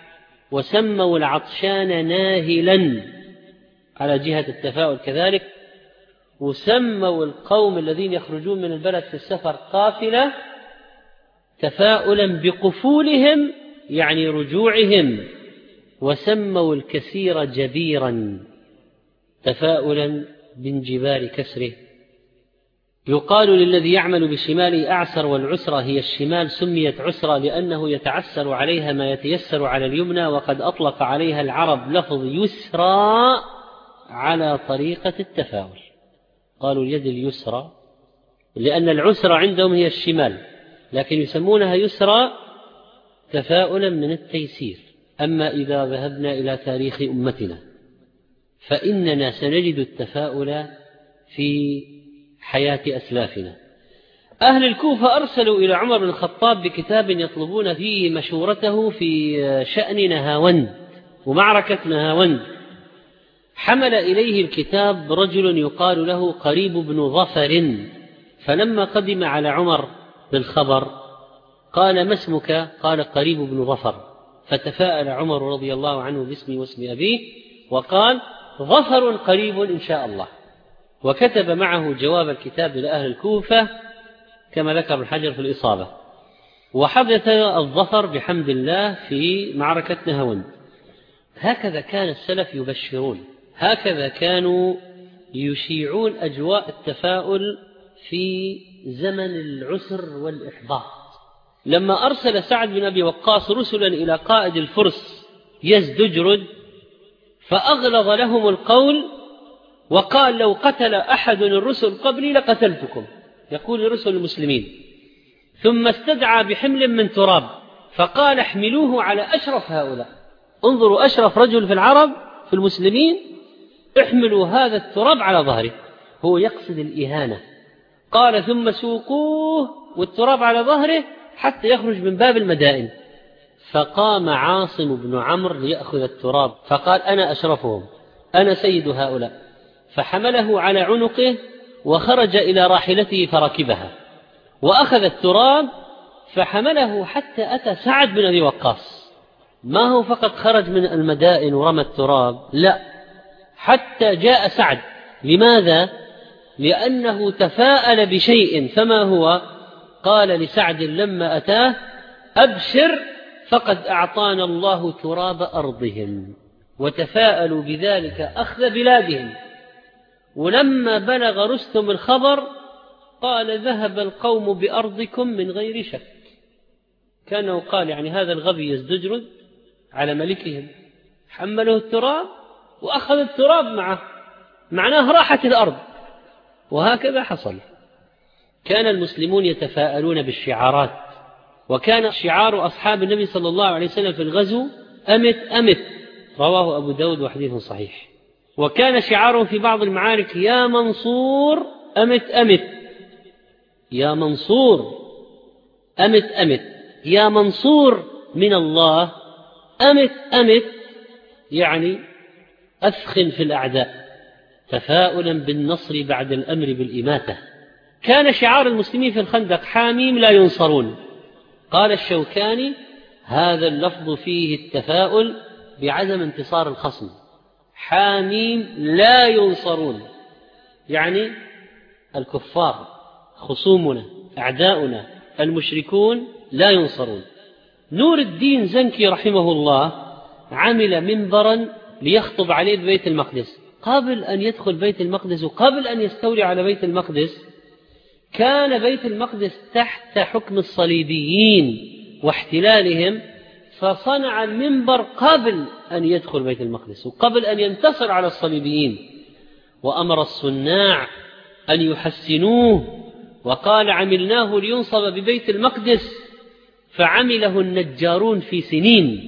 وسموا العطشان ناهلا على جهة التفاؤل كذلك، وسموا القوم الذين يخرجون من البلد في السفر قافلة تفاؤلا بقفولهم يعني رجوعهم، وسموا الكثير جبيرا تفاؤلا بانجبار كسره. يقال للذي يعمل بشماله أعسر، والعسرة هي الشمال سميت عسرة لأنه يتعسر عليها ما يتيسر على اليمنى، وقد أطلق عليها العرب لفظ يسرى على طريقة التفاؤل، قالوا اليد اليسرى لأن العسرة عندهم هي الشمال، لكن يسمونها يسرى تفاؤلا من التيسير. أما إذا ذهبنا إلى تاريخ أمتنا فإننا سنجد التفاؤل في حياة أسلافنا. أهل الكوفة أرسلوا إلى عمر بن الخطاب بكتاب يطلبون فيه مشورته في شأن نهاوند ومعركة نهاوند. حمل إليه الكتاب رجل يقال له قريب بن ظفر، فلما قدم على عمر بالخبر قال: ما اسمك؟ قال: قريب بن ظفر. فتفاءل عمر رضي الله عنه باسمي واسم أبيه وقال: ظفر قريب إن شاء الله، وكتب معه جواب الكتاب لأهل الكوفة كما ذكر الحجر في الإصابة. وحدث الظفر بحمد الله في معركة نهاوند. هكذا كان السلف يبشرون، هكذا كانوا يشيعون أجواء التفاؤل في زمن العسر والإحباط. لما أرسل سعد بن أبي وقاص رسلا إلى قائد الفرس يزدجرد فأغلظ لهم القول وقال: لو قتل أحد الرسل قبلي لقتلتكم، يقول لرسل المسلمين. ثم استدعى بحمل من تراب فقال: احملوه على أشرف هؤلاء، انظروا أشرف رجل في العرب في المسلمين، احملوا هذا التراب على ظهره، هو يقصد الإهانة. قال: ثم سوقوه والتراب على ظهره حتى يخرج من باب المدائن. فقام عاصم بن عمرو ليأخذ التراب فقال: أنا أشرفهم، أنا سيد هؤلاء. فحمله على عنقه وخرج إلى راحلته فركبها وأخذ التراب فحمله حتى أتى سعد بن أبي وقاص. ما هو فقط خرج من المدائن ورمى التراب، لا، حتى جاء سعد. لماذا؟ لأنه تفاءل بشيء. فما هو؟ قال لسعد لما أتاه: أبشر فقد أعطانا الله تراب أرضهم، وتفاءلوا بذلك أخذ بلادهم. ولما بلغ رستم الخبر قال: ذهب القوم بأرضكم من غير شك. كانه قال يعني هذا الغبي يزدجرد على ملكهم، حمله التراب وأخذ التراب معه، معناه راحت الأرض. وهكذا حصل. كان المسلمون يتفاءلون بالشعارات، وكان شعار أصحاب النبي صلى الله عليه وسلم في الغزو: أمت أمت، رواه أبو داود وحديث صحيح. وكان شعارهم في بعض المعارك: يا منصور أمت أمت، يا منصور أمت أمت، يا منصور من الله أمت أمت، يعني أثخن في الأعداء، تفاؤلا بالنصر بعد الأمر بالإماتة. كان شعار المسلمين في الخندق: حاميم لا ينصرون. قال الشوكاني: هذا اللفظ فيه التفاؤل بعدم انتصار الخصم، حاميم لا ينصرون، يعني الكفار خصومنا أعداؤنا المشركون لا ينصرون. نور الدين زنكي رحمه الله عمل منبرا ليخطب عليه ببيت المقدس. قبل أن يدخل بيت المقدس وقبل أن يستولي على بيت المقدس كان بيت المقدس تحت حكم الصليبيين واحتلالهم، فصنع المنبر قبل أن يدخل بيت المقدس وقبل أن ينتصر على الصليبيين، وأمر الصناع أن يحسنوه، وقال: عملناه لينصب ببيت المقدس، فعمله النجارون في سنين.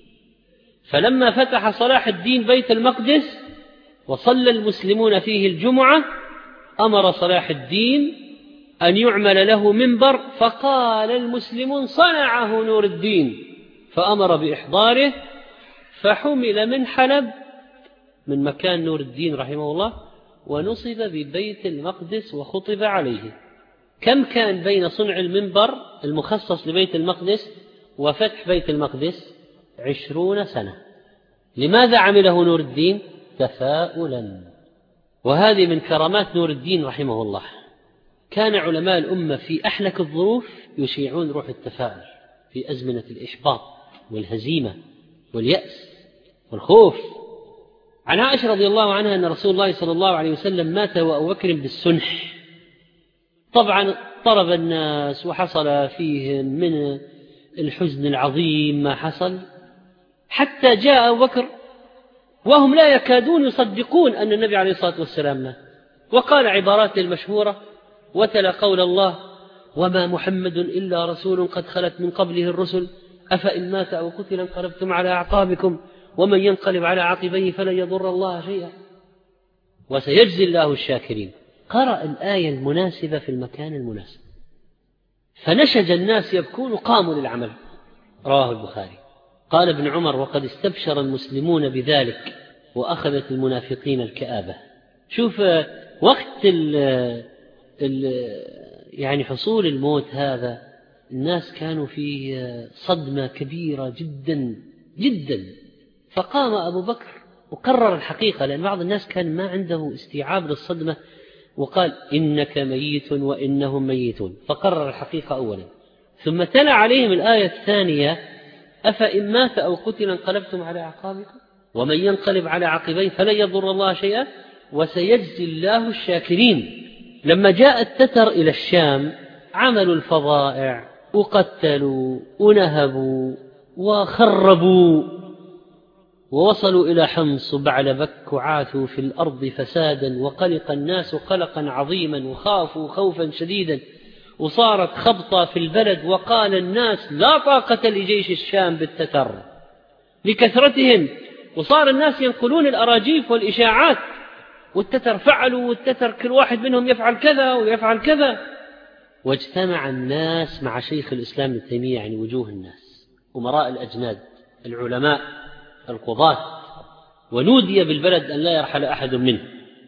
فلما فتح صلاح الدين بيت المقدس وصلى المسلمون فيه الجمعة أمر صلاح الدين أن يعمل له منبر، فقال المسلمون: صنعه نور الدين، فأمر بإحضاره، فحمل من حلب من مكان نور الدين رحمه الله ونصب ببيت المقدس وخطب عليه. كم كان بين صنع المنبر المخصص لبيت المقدس وفتح بيت المقدس؟ عشرون سنة. لماذا عمله نور الدين؟ تفاؤلا. وهذه من كرامات نور الدين رحمه الله. كان علماء الأمة في أحلك الظروف يشيعون روح التفاؤل في أزمنة الإحباط والهزيمة واليأس والخوف. عن عائشة رضي الله عنها أن رسول الله صلى الله عليه وسلم مات وأبو بكر بالسنح. طبعا طرب الناس وحصل فيهم من الحزن العظيم ما حصل، حتى جاء أبو بكر وهم لا يكادون يصدقون أن النبي عليه الصلاة والسلام مات، وقال عبارات المشهورة وتلا قول الله: وما محمد إلا رسول قد خلت من قبله الرسل أفإن مات أو قتل انقلبتم على أعقابكم ومن ينقلب على عقبيه فلن يضر الله شيئا وسيجزي الله الشاكرين. قرأ الآية المناسبة في المكان المناسب، فنشج الناس يبكون قاموا للعمل. رواه البخاري. قال ابن عمر: وقد استبشر المسلمون بذلك وأخذت المنافقين الكآبة. شوف وقت ال ال يعني حصول الموت هذا الناس كانوا في صدمة كبيرة جدا جدا، فقام أبو بكر وقرر الحقيقة، لأن بعض الناس كان ما عنده استيعاب للصدمة، وقال: إنك ميت وإنهم ميتون، فقرر الحقيقة أولا، ثم تلا عليهم الآية الثانية: أفإن مات أو قتل انقلبتم على أعقابكم ومن ينقلب على عقبيه فلن يضر الله شيئا وسيجزي الله الشاكرين. لما جاء التتر إلى الشام عملوا الفظائع وقتلوا ونهبوا وخربوا ووصلوا إلى حمص وبعلبك وعاثوا في الأرض فسادا، وقلق الناس قلقا عظيما وخافوا خوفا شديدا، وصارت خبطة في البلد، وقال الناس: لا طاقة لجيش الشام بالتتر لكثرتهم، وصار الناس ينقلون الأراجيف والإشاعات، والتتر فعلوا والتتر كل واحد منهم يفعل كذا ويفعل كذا. واجتمع الناس مع شيخ الإسلام ابن تيمية، يعني وجوه الناس، أمراء الأجناد، العلماء، القضاة، ونودي بالبلد أن لا يرحل أحد منه،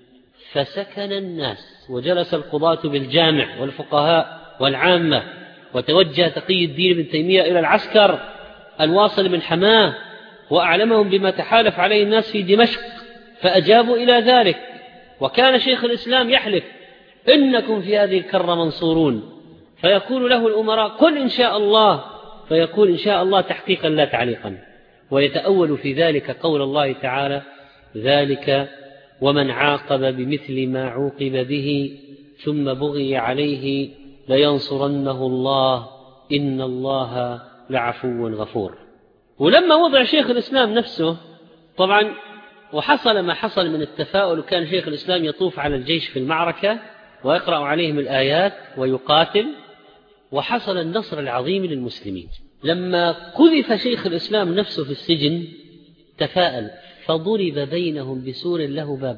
فسكن الناس وجلس القضاة بالجامع والفقهاء والعامة، وتوجه تقي الدين ابن تيمية إلى العسكر الواصل من حماه وأعلمهم بما تحالف عليه الناس في دمشق، فأجابوا إلى ذلك. وكان شيخ الإسلام يحلف: إنكم في هذه الكرة منصورون، فيقول له الأمراء: قل إن شاء الله، فيقول: إن شاء الله تحقيقا لا تعليقا، ويتأول في ذلك قول الله تعالى: ذلك ومن عاقب بمثل ما عوقب به ثم بغي عليه لينصرنه الله إن الله لعفو غفور. ولما وضع شيخ الإسلام نفسه طبعا وحصل ما حصل من التفاؤل، وكان شيخ الإسلام يطوف على الجيش في المعركة ويقرأ عليهم الآيات ويقاتل، وحصل النصر العظيم للمسلمين. لما قذف شيخ الإسلام نفسه في السجن تفاءل، فضرب بينهم بسور له باب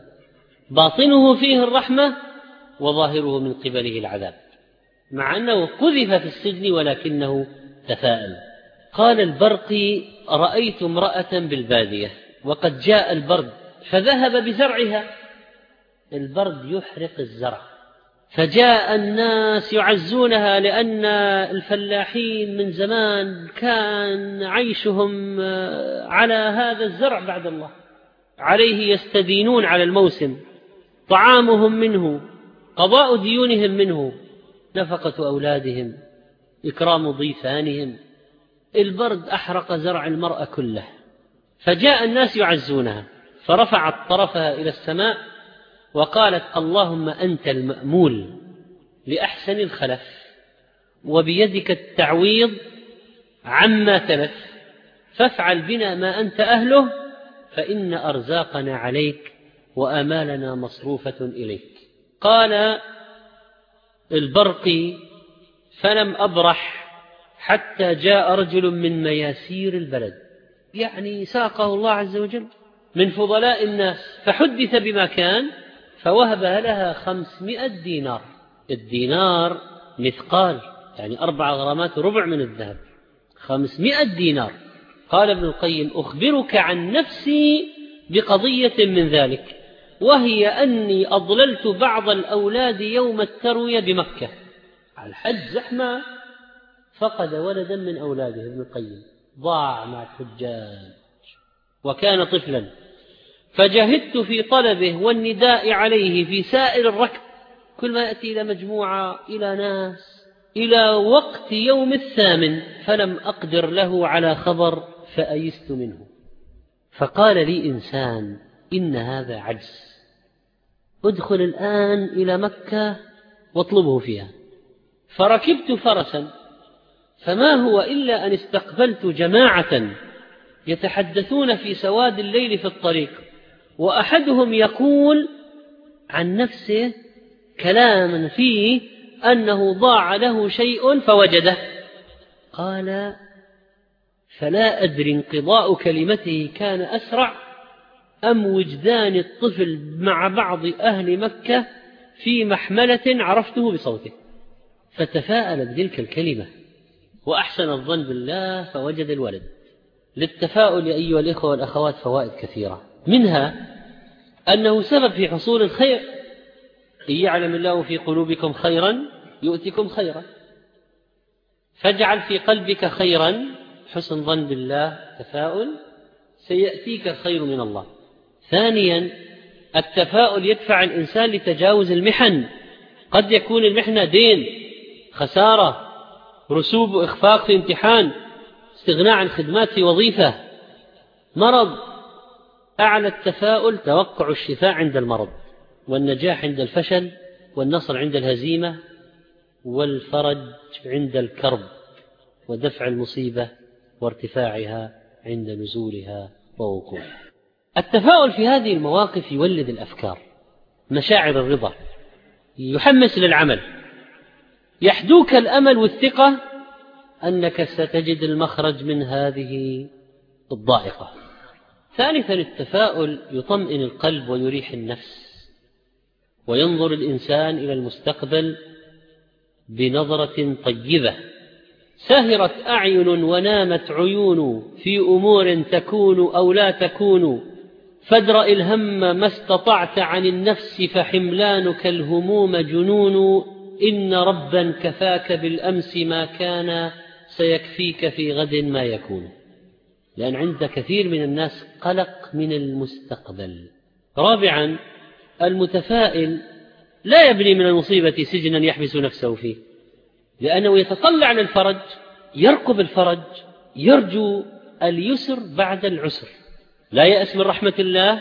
باطنه فيه الرحمة وظاهره من قبله العذاب، مع أنه قذف في السجن ولكنه تفاءل. قال البرقي: رأيت امرأة بالبادية وقد جاء البرد فذهب بزرعها، البرد يحرق الزرع، فجاء الناس يعزونها، لأن الفلاحين من زمان كان عيشهم على هذا الزرع بعد الله، عليه يستدينون على الموسم، طعامهم منه، قضاء ديونهم منه، نفقة أولادهم، إكرام ضيفانهم. البرد أحرق زرع المرأة كله، فجاء الناس يعزونها، فرفعت طرفها إلى السماء وقالت: اللهم أنت المأمول لأحسن الخلف، وبيدك التعويض عما تلف، فافعل بنا ما أنت أهله، فإن أرزاقنا عليك وآمالنا مصروفة إليك. قال البرقي: فلم أبرح حتى جاء رجل من مياسير البلد، يعني ساقه الله عز وجل من فضلاء الناس، فحدث بما كان، فوهبها لها خمسمائة دينار. الدينار مثقال، يعني أربع غرامات ربع من الذهب، خمسمائة دينار. قال ابن القيم: أخبرك عن نفسي بقضية من ذلك، وهي أني أضللت بعض الأولاد يوم التروية بمكة على الحج زحمة، فقد ولدا من أولاده ابن القيم، ضاع مع الحجاج وكان طفلا، فجهدت في طلبه والنداء عليه في سائر الركب، كل ما يأتي إلى مجموعة إلى ناس إلى وقت يوم الثامن فلم أقدر له على خبر فأيست منه. فقال لي إنسان: إن هذا عجز، ادخل الآن إلى مكة واطلبه فيها. فركبت فرسا، فما هو إلا أن استقبلت جماعة يتحدثون في سواد الليل في الطريق، وأحدهم يقول عن نفسه كلاما فيه أنه ضاع له شيء فوجده. قال: فلا أدري انقضاء كلمته كان أسرع أم وجدان الطفل مع بعض أهل مكة في محملة عرفته بصوته. فتفاءل بتلك الكلمة وأحسن الظن بالله فوجد الولد. للتفاؤل يا أيها الإخوة والأخوات فوائد كثيرة، منها أنه سبب في حصول الخير. إن يعلم الله في قلوبكم خيرا يؤتكم خيرا، فاجعل في قلبك خيرا، حسن ظن بالله، تفاؤل، سيأتيك الخير من الله. ثانيا، التفاؤل يدفع الإنسان لتجاوز المحن. قد يكون المحنة دين، خسارة، رسوب وإخفاق في امتحان، استغناء عن خدمات في وظيفة، مرض. أعلى التفاؤل توقع الشفاء عند المرض، والنجاح عند الفشل، والنصر عند الهزيمة، والفرج عند الكرب، ودفع المصيبة وارتفاعها عند نزولها ووقوعها. التفاؤل في هذه المواقف يولد الأفكار، مشاعر الرضا، يحمس للعمل، يحدوك الأمل والثقة أنك ستجد المخرج من هذه الضائقة. ثالثا، التفاؤل يطمئن القلب ويريح النفس، وينظر الإنسان إلى المستقبل بنظرة طيبة. سهرت أعين ونامت عيون في أمور تكون أو لا تكون، فادرأ الهم ما استطعت عن النفس، فحملانك الهموم جنون. إن ربا كفاك بالأمس ما كان، سيكفيك في غد ما يكون. لأن عند كثير من الناس قلق من المستقبل. رابعا، المتفائل لا يبني من المصيبة سجنا يحبس نفسه فيه، لأنه يتطلع للفرج، يرقب الفرج، يرجو اليسر بعد العسر، لا يأس من رحمة الله،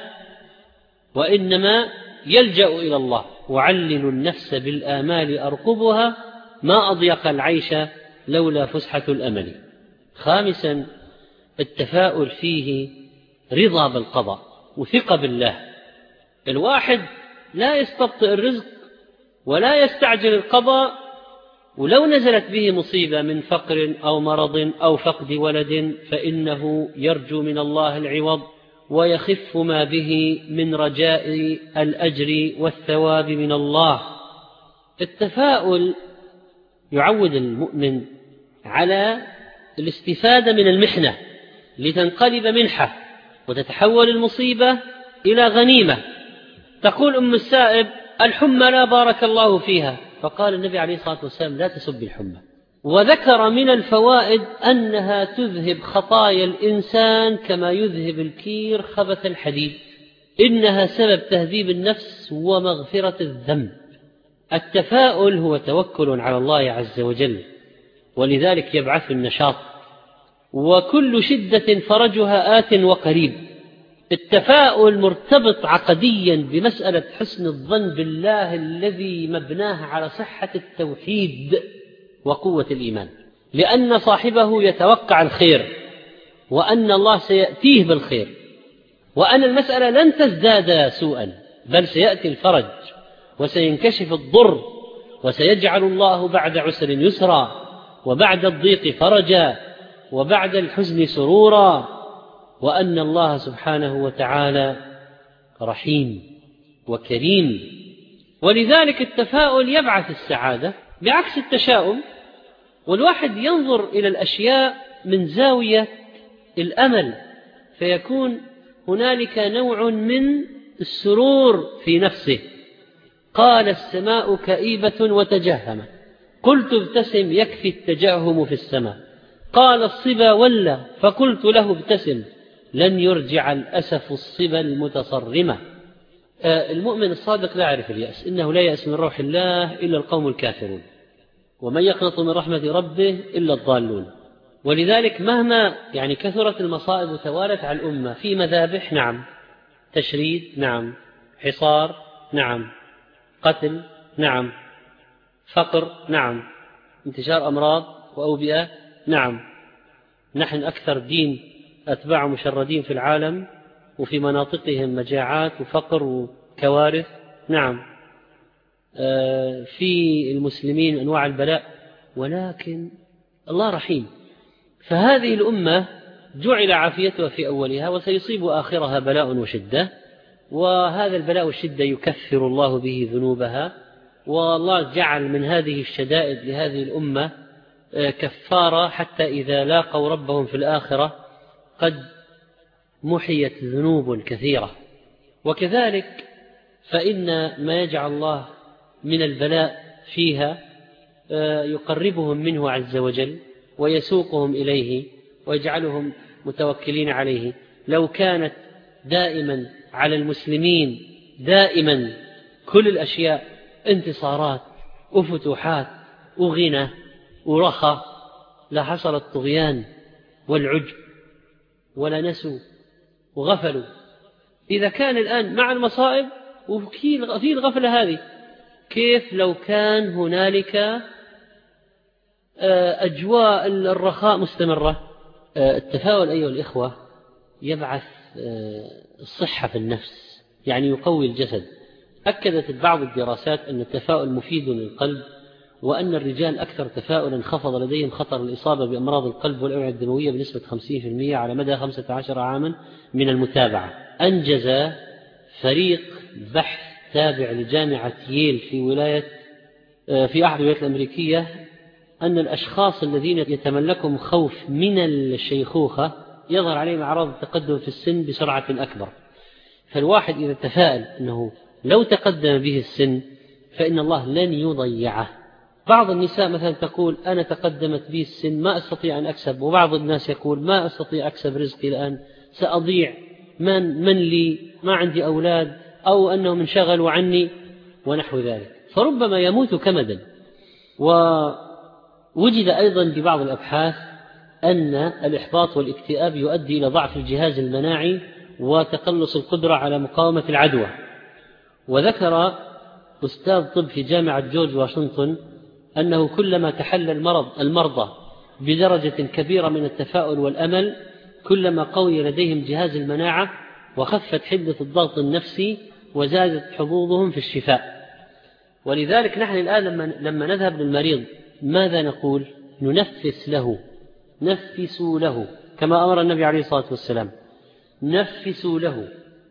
وإنما يلجأ إلى الله. وعلل النفس بالآمال أرقبها، ما أضيق العيش لولا فسحة الأمل. خامسا، التفاؤل فيه رضا بالقضاء وثقة بالله. الواحد لا يستبطئ الرزق ولا يستعجل القضاء، ولو نزلت به مصيبة من فقر أو مرض أو فقد ولد فإنه يرجو من الله العوض، ويخف ما به من رجاء الأجر والثواب من الله. التفاؤل يعود المؤمن على الاستفادة من المحنة لتنقلب منحة وتتحول المصيبة إلى غنيمة. تقول أم السائب: الحمى لا بارك الله فيها، فقال النبي عليه الصلاة والسلام: لا تسب الحمى. وذكر من الفوائد أنها تذهب خطايا الإنسان كما يذهب الكير خبث الحديد، إنها سبب تهذيب النفس ومغفرة الذنب. التفاؤل هو توكل على الله عز وجل، ولذلك يبعث النشاط، وكل شدة فرجها آت وقريب. التفاؤل مرتبط عقديا بمسألة حسن الظن بالله الذي مبناه على صحة التوحيد وقوة الإيمان، لأن صاحبه يتوقع الخير، وأن الله سيأتيه بالخير، وأن المسألة لن تزداد سوءا، بل سيأتي الفرج وسينكشف الضر، وسيجعل الله بعد عسر يسرا، وبعد الضيق فرجا، وبعد الحزن سرورا، وأن الله سبحانه وتعالى رحيم وكريم. ولذلك التفاؤل يبعث السعادة بعكس التشاؤم، والواحد ينظر إلى الأشياء من زاوية الأمل، فيكون هنالك نوع من السرور في نفسه. قال: السماء كئيبة وتجهمت، قلت ابتسم يكفي التجهم في السماء. قال الصبا ولا فقلت له ابتسم لن يرجع الأسف الصبا المتصرمة. المؤمن الصادق لا يعرف اليأس، إنه لا يأس من روح الله إلا القوم الكافرون، ومن يقنط من رحمة ربه إلا الضالون. ولذلك مهما يعني كثرت المصائب وتوالت على الأمة، في مذابح نعم، تشريد نعم، حصار نعم، قتل نعم، فقر نعم، انتشار أمراض وأوبئة نعم، نحن أكثر دين أتباع مشردين في العالم، وفي مناطقهم مجاعات وفقر وكوارث نعم، في المسلمين أنواع البلاء، ولكن الله رحيم. فهذه الأمة جعل عافيتها في أولها، وسيصيب آخرها بلاء وشدة، وهذا البلاء والشدة يكفر الله به ذنوبها، والله جعل من هذه الشدائد لهذه الأمة كفارة، حتى إذا لاقوا ربهم في الآخرة قد محيت ذنوب كثيرة. وكذلك فإن ما يجعل الله من البلاء فيها يقربهم منه عز وجل ويسوقهم إليه ويجعلهم متوكلين عليه. لو كانت دائما على المسلمين دائما كل الأشياء انتصارات وفتوحات وغنى ورخاء لحصل الطغيان والعجب ولا نسوا وغفلوا. إذا كان الآن مع المصائب وفي الغفلة هذه، كيف لو كان هنالك أجواء الرخاء مستمرة؟ التفاؤل أيها الإخوة يبعث الصحة في النفس، يعني يقوي الجسد. أكدت بعض الدراسات أن التفاؤل مفيد للقلب، وأن الرجال أكثر تفاؤلا انخفض لديهم خطر الإصابة بأمراض القلب والأوعية الدموية بنسبة خمسين بالمئة على مدى خمسة عشر عاما من المتابعة. أنجز فريق بحث تابع لجامعة ييل في ولاية في أحد الولايات الأمريكية أن الأشخاص الذين يتملكهم خوف من الشيخوخة يظهر عليهم أعراض التقدم في السن بسرعة أكبر. فالواحد إذا تفاءل أنه لو تقدم به السن فإن الله لن يضيعه. بعض النساء مثلا تقول أنا تقدمت بي السن ما أستطيع أن أكسب، وبعض الناس يقول ما أستطيع أكسب رزقي الآن، سأضيع، من, من لي، ما عندي أولاد، أو أنهم انشغلوا عني ونحو ذلك، فربما يموت كمدا. ووجد أيضا ببعض الأبحاث أن الإحباط والاكتئاب يؤدي إلى ضعف الجهاز المناعي وتقلص القدرة على مقاومة العدوى. وذكر أستاذ طب في جامعة جورج واشنطن أنه كلما تحل المرض المرضى بدرجة كبيرة من التفاؤل والأمل كلما قوي لديهم جهاز المناعة وخفت حدة الضغط النفسي وزادت حظوظهم في الشفاء. ولذلك نحن الآن لما, لما نذهب للمريض ماذا نقول؟ ننفس له، نفسوا له كما أمر النبي عليه الصلاة والسلام، نفسوا له،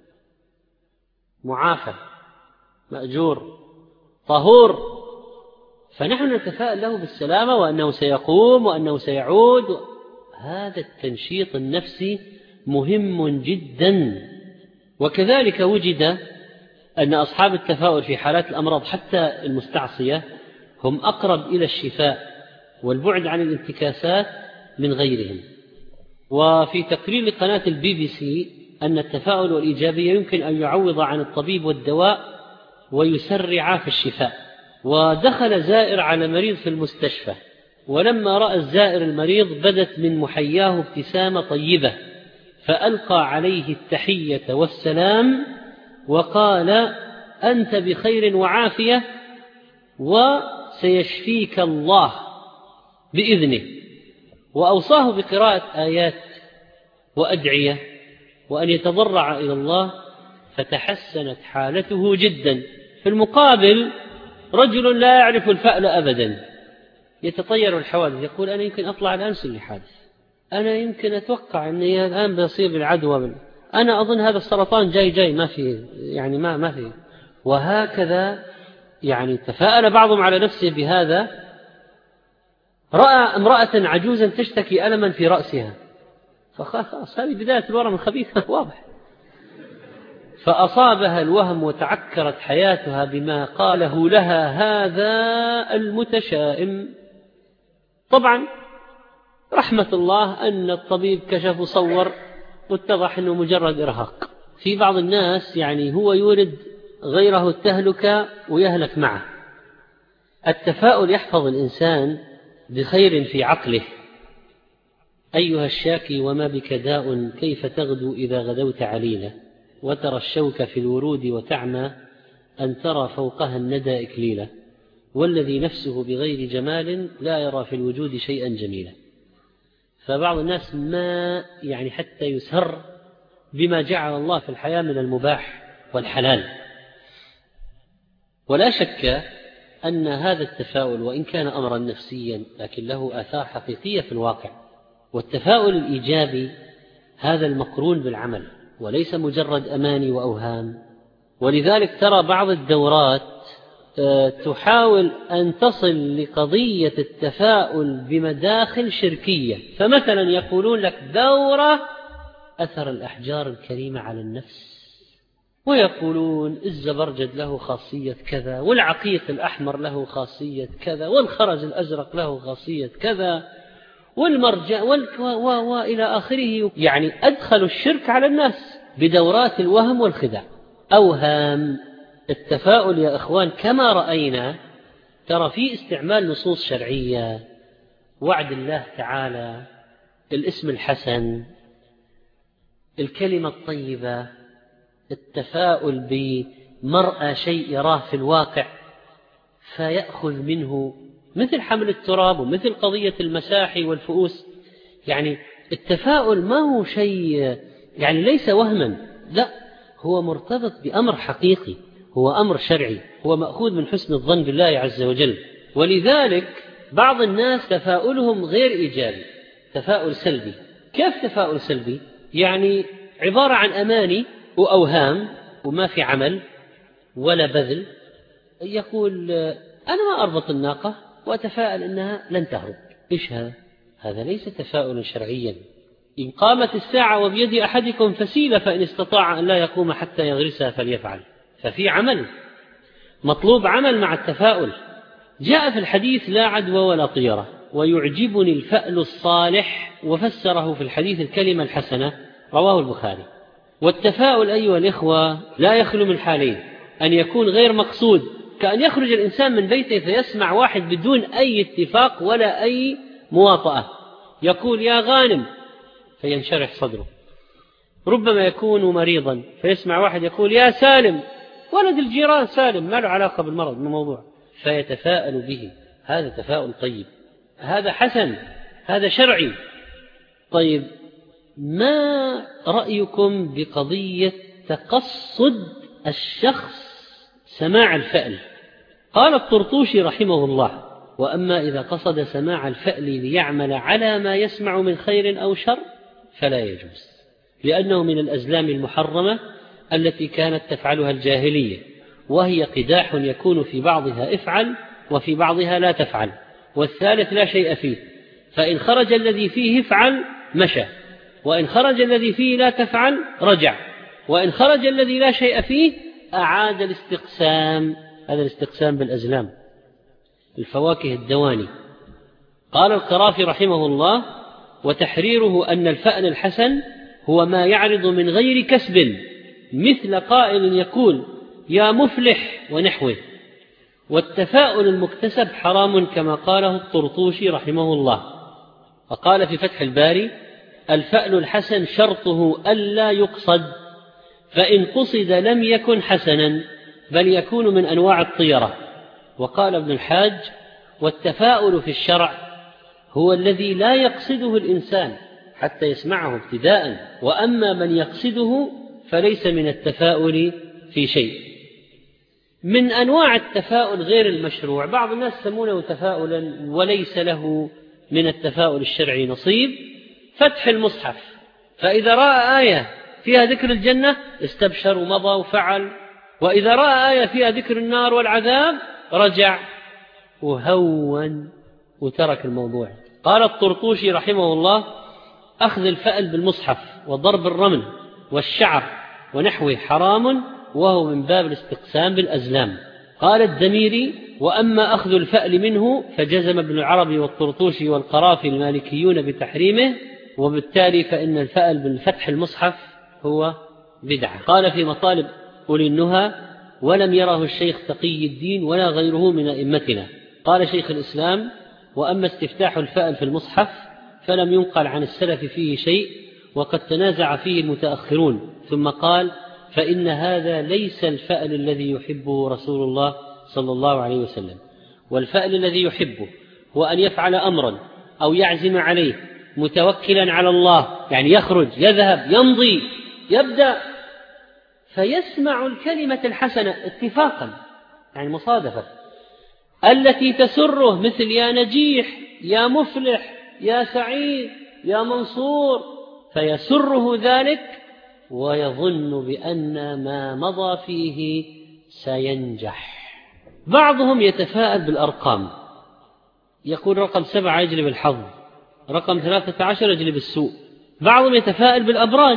معافى مأجور طهور. فنحن نتفائل له بالسلامة وأنه سيقوم وأنه سيعود. هذا التنشيط النفسي مهم جدا. وكذلك وجد أن أصحاب التفاؤل في حالات الأمراض حتى المستعصية هم أقرب إلى الشفاء والبعد عن الانتكاسات من غيرهم. وفي تقرير لقناة البي بي سي أن التفاؤل والإيجابية يمكن أن يعوض عن الطبيب والدواء ويسرع في الشفاء. ودخل زائر على مريض في المستشفى، ولما رأى الزائر المريض بدت من محياه ابتسامة طيبة، فألقى عليه التحية والسلام وقال أنت بخير وعافية وسيشفيك الله بإذنه، وأوصاه بقراءة آيات وأدعية وأن يتضرع إلى الله، فتحسنت حالته جدا. في المقابل رجل لا يعرف الفأل أبدا يتطير الحوادث، يقول أنا يمكن أطلع الآن سلي حادث، أنا يمكن أتوقع أني الآن بصير بالعدوى، أنا أظن هذا السرطان جاي جاي ما فيه، يعني ما ما فيه. وهكذا يعني تفاءل بعضهم على نفسه بهذا. رأى امرأة عجوزا تشتكي ألما في رأسها، فخلاص هذه بداية الورم الخبيث واضح، فأصابها الوهم وتعكرت حياتها بما قاله لها هذا المتشائم. طبعا رحمة الله أن الطبيب كشف وصور واتضح أنه مجرد إرهاق. في بعض الناس يعني هو يورد غيره التهلكة ويهلك معه. التفاؤل يحفظ الإنسان بخير في عقله. أيها الشاكي وما بك داء كيف تغدو إذا غدوت عليلا، وترى الشوك في الورود وتعمى أن ترى فوقها الندى إكليلا، والذي نفسه بغير جمال لا يرى في الوجود شيئا جميلا. فبعض الناس ما يعني حتى يسهر بما جعل الله في الحياة من المباح والحلال. ولا شك أن هذا التفاؤل وإن كان أمرا نفسيا لكن له آثار حقيقية في الواقع. والتفاؤل الإيجابي هذا المقرون بالعمل وليس مجرد أماني وأوهام. ولذلك ترى بعض الدورات تحاول أن تصل لقضية التفاؤل بمداخل شركية. فمثلا يقولون لك دورة أثر الأحجار الكريمة على النفس، ويقولون الزبرجد له خاصية كذا، والعقيق الأحمر له خاصية كذا، والخرز الأزرق له خاصية كذا، والمرجع وإلى آخره. يعني أدخلوا الشرك على الناس بدورات الوهم والخداع. أوهام. التفاؤل يا أخوان كما رأينا ترى في استعمال نصوص شرعية، وعد الله تعالى، الاسم الحسن، الكلمة الطيبة، التفاؤل بمرأى شيء يراه في الواقع فيأخذ منه، مثل حمل التراب ومثل قضية المساحي والفؤوس. يعني التفاؤل ما هو شيء يعني ليس وهما، لا، هو مرتبط بأمر حقيقي، هو أمر شرعي، هو مأخوذ من حسن الظن بالله عز وجل. ولذلك بعض الناس تفاؤلهم غير إيجابي، تفاؤل سلبي. كيف تفاؤل سلبي؟ يعني عبارة عن أماني وأوهام وما في عمل ولا بذل. يقول أنا ما أربط الناقة وأتفاءل أنها لن تهرب. إيش هذا؟ هذا ليس تفاؤل شرعيا. إن قامت الساعة وبيد أحدكم فسيلة فإن استطاع أن لا يقوم حتى يغرسها فليفعل. ففي عمل، مطلوب عمل مع التفاؤل. جاء في الحديث لا عدوى ولا طيرة، ويعجبني الفأل الصالح، وفسره في الحديث الكلمة الحسنة، رواه البخاري. والتفاؤل أيها الإخوة لا يخلو من حالين: أن يكون غير مقصود، كأن يخرج الإنسان من بيته فيسمع واحد بدون أي اتفاق ولا أي مواطأة يقول يا غانم فينشرح صدره. ربما يكون مريضا فيسمع واحد يقول يا سالم، ولد الجيران سالم، ما له علاقة بالمرض من الموضوع، فيتفاءل به. هذا تفاؤل طيب، هذا حسن، هذا شرعي. طيب، ما رأيكم بقضية تقصد الشخص سماع الفأل؟ قال الطرطوشي رحمه الله: وأما إذا قصد سماع الفأل ليعمل على ما يسمع من خير أو شر فلا يجوز، لأنه من الأزلام المحرمة التي كانت تفعلها الجاهلية، وهي قداح يكون في بعضها افعل وفي بعضها لا تفعل، والثالث لا شيء فيه، فإن خرج الذي فيه افعل مشى، وإن خرج الذي فيه لا تفعل رجع، وإن خرج الذي لا شيء فيه أعاد الاستقسام. هذا الاستقسام بالأزلام، الفواكه الدواني. قال القرافي رحمه الله: وتحريره أن الفأل الحسن هو ما يعرض من غير كسب، مثل قائل يقول يا مفلح ونحوه. والتفاؤل المكتسب حرام كما قاله الطرطوشي رحمه الله. وقال في فتح الباري: الفأل الحسن شرطه ألا يقصد، فإن قصد لم يكن حسنا بل يكون من أنواع الطيرة. وقال ابن الحاج: والتفاؤل في الشرع هو الذي لا يقصده الإنسان حتى يسمعه ابتداء، وأما من يقصده فليس من التفاؤل في شيء. من أنواع التفاؤل غير المشروع، بعض الناس يسمونه تفاؤلا وليس له من التفاؤل الشرعي نصيب: فتح المصحف، فإذا رأى آية فيها ذكر الجنة استبشر ومضى وفعل، وإذا رأى آية فيها ذكر النار والعذاب رجع وهون وترك الموضوع. قال الطرطوشي رحمه الله: أخذ الفأل بالمصحف وضرب الرمل والشعر ونحوه حرام، وهو من باب الاستقسام بالأزلام. قال الدميري: وأما أخذ الفأل منه فجزم ابن العربي والطرطوشي والقرافي المالكيون بتحريمه، وبالتالي فإن الفأل بالفتح المصحف هو بدعة. قال في مطالب أولي النهى: ولم يره الشيخ تقي الدين ولا غيره من أئمتنا. قال شيخ الإسلام: وأما استفتاح الفأل في المصحف فلم ينقل عن السلف فيه شيء، وقد تنازع فيه المتأخرون. ثم قال: فإن هذا ليس الفأل الذي يحبه رسول الله صلى الله عليه وسلم، والفأل الذي يحبه هو أن يفعل أمرا أو يعزم عليه متوكلا على الله، يعني يخرج يذهب يمضي يبدأ فيسمع الكلمة الحسنة اتفاقا، يعني مصادفة، التي تسره، مثل يا نجيح، يا مفلح، يا سعيد، يا منصور، فيسره ذلك ويظن بأن ما مضى فيه سينجح. بعضهم يتفاءل بالأرقام، يقول رقم سبعة يجلب الحظ، رقم ثلاثة عشر يجلب السوء. بعضهم يتفاءل بالأبراج،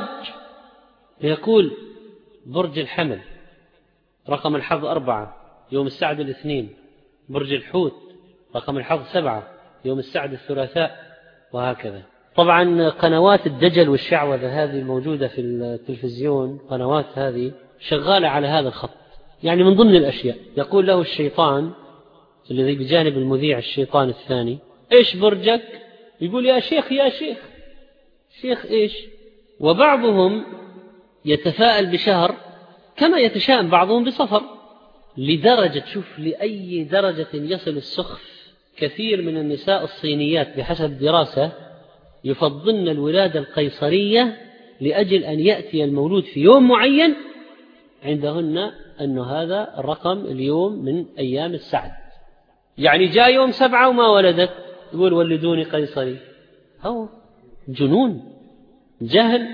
يقول برج الحمل رقم الحظ أربعة يوم السعد الاثنين، برج الحوت رقم الحظ سبعة يوم السعد الثلاثاء، وهكذا. طبعا قنوات الدجل والشعوذة هذه الموجودة في التلفزيون، قنوات هذه شغالة على هذا الخط. يعني من ضمن الأشياء يقول له الشيطان الذي بجانب المذيع، الشيطان الثاني: إيش برجك؟ يقول: يا شيخ يا شيخ. شيخ إيش؟ وبعضهم يتفاءل بشهر كما يتشائم بعضهم بصفر، لدرجة، شوف لأي درجة يصل السخف، كثير من النساء الصينيات بحسب دراسة يفضلن الولادة القيصرية لأجل أن يأتي المولود في يوم معين عندهن أن هذا الرقم اليوم من أيام السعد. يعني جاء يوم سبعة وما ولدت، يقول ولدوني قيصري. هو جنون، جهل،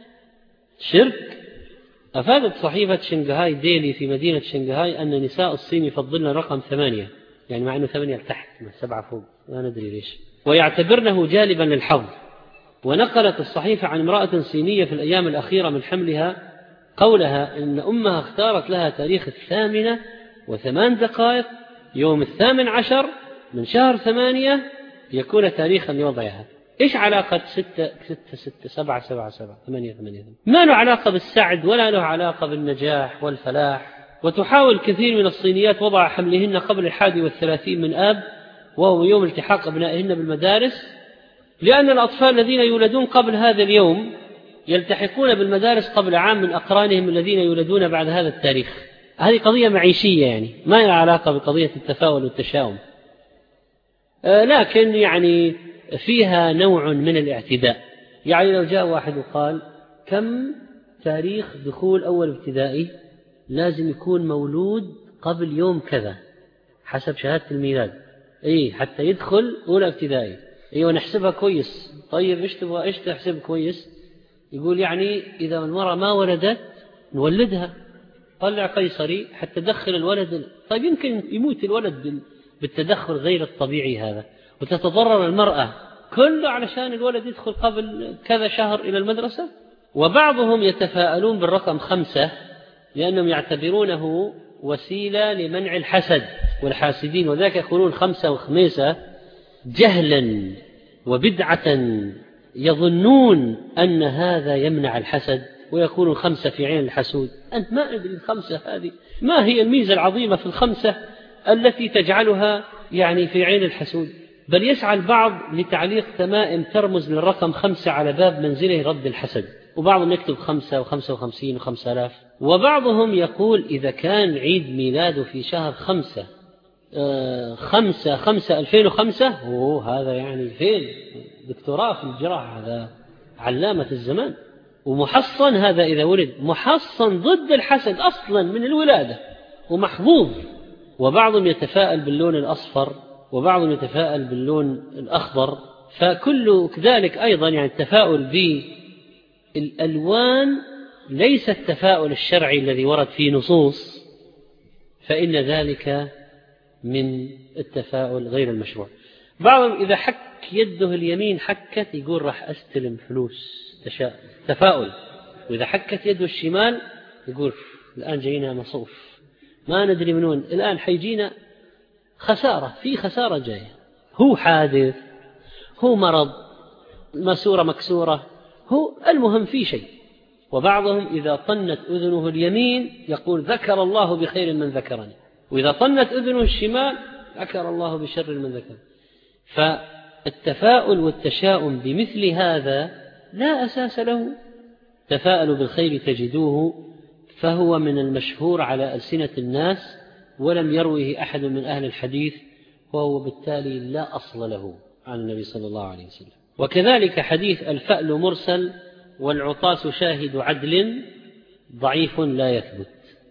شرك. أفادت صحيفة شنغهاي ديلي في مدينة شنغهاي أن نساء الصين يفضلن الرقم ثمانية، يعني مع أنه ثمانية تحت سبعة فوق، ما ندري ليش، ويعتبرنه جالبا للحظ. ونقلت الصحيفة عن امرأة صينية في الأيام الأخيرة من حملها قولها إن أمها اختارت لها تاريخ الثامنة وثمان دقائق يوم الثامن عشر من شهر ثمانية يكون تاريخا لوضعها. إيش علاقة ستة ستة ستة سبعة سبعة سبعة ثمانية ثمانية؟ ما له علاقة بالسعد ولا له علاقة بالنجاح والفلاح. وتحاول كثير من الصينيات وضع حملهن قبل الحادي والثلاثين من آب، وهو يوم التحاق أبنائهن بالمدارس، لأن الأطفال الذين يولدون قبل هذا اليوم يلتحقون بالمدارس قبل عام من أقرانهم الذين يولدون بعد هذا التاريخ. هذه قضية معيشية، يعني ما لها علاقة بقضية التفاؤل والتشاؤم، آه لكن يعني فيها نوع من الاعتداء. يعني لو جاء واحد وقال: كم تاريخ دخول أول ابتدائي؟ لازم يكون مولود قبل يوم كذا حسب شهادة الميلاد، إيه حتى يدخل أولى ابتدائي. أيوة نحسبها كويس. طيب إيش تبغى إيش تحسب كويس؟ يقول يعني إذا المرأة ما ولدت نولدها، طلع قيصري حتى تدخل الولد. طيب يمكن يموت الولد بالتدخل غير الطبيعي هذا، وتتضرر المرأة كله علشان الولد يدخل قبل كذا شهر إلى المدرسة. وبعضهم يتفاءلون بالرقم خمسة لأنهم يعتبرونه وسيلة لمنع الحسد والحاسدين، وذاك يقولون خمسة وخميسة جهلا وبدعة، يظنون أن هذا يمنع الحسد، ويكون خمسة في عين الحسود. أنت ما أدري الخمسة هذه ما هي الميزة العظيمة في الخمسة التي تجعلها يعني في عين الحسود. بل يسعى البعض لتعليق تمائم ترمز للرقم خمسة على باب منزله رد الحسد، وبعضهم يكتب خمسة وخمسة وخمسين وخمسة آلاف. وبعضهم يقول إذا كان عيد ميلاده في شهر خمسة آه خمسة خمسة ألفين وخمسة، أوه هذا يعني فين دكتوراه في الجراحة، هذا علامة الزمان، ومحصن هذا إذا ولد محصن ضد الحسد أصلا من الولادة ومحظوظ. وبعضهم يتفاءل باللون الأصفر، وبعضهم يتفاءل باللون الأخضر. فكل كذلك أيضا يعني التفاؤل بالألوان ليس التفاؤل الشرعي الذي ورد فيه نصوص، فإن ذلك من التفاؤل غير المشروع. بعضهم إذا حك يده اليمين حكت يقول راح أستلم فلوس، تفاؤل. وإذا حكت يده الشمال يقول الآن جاينا مصروف. ما ندري من وين الآن حيجينا خسارة في خسارة جاية، هو حادث، هو مرض، ماسورة مكسورة، هو المهم في شيء. وبعضهم إذا طنت أذنه اليمين يقول ذكر الله بخير من ذكرني، وإذا طنت أذنه الشمال ذكر الله بشر من ذكرني. فالتفاؤل والتشاؤم بمثل هذا لا أساس له. تفاءلوا بالخير تجدوه، فهو من المشهور على ألسنة الناس ولم يروه أحد من أهل الحديث، وهو بالتالي لا أصل له عن النبي صلى الله عليه وسلم. وكذلك حديث الفأل مرسل والعطاس شاهد عدل ضعيف لا يثبت،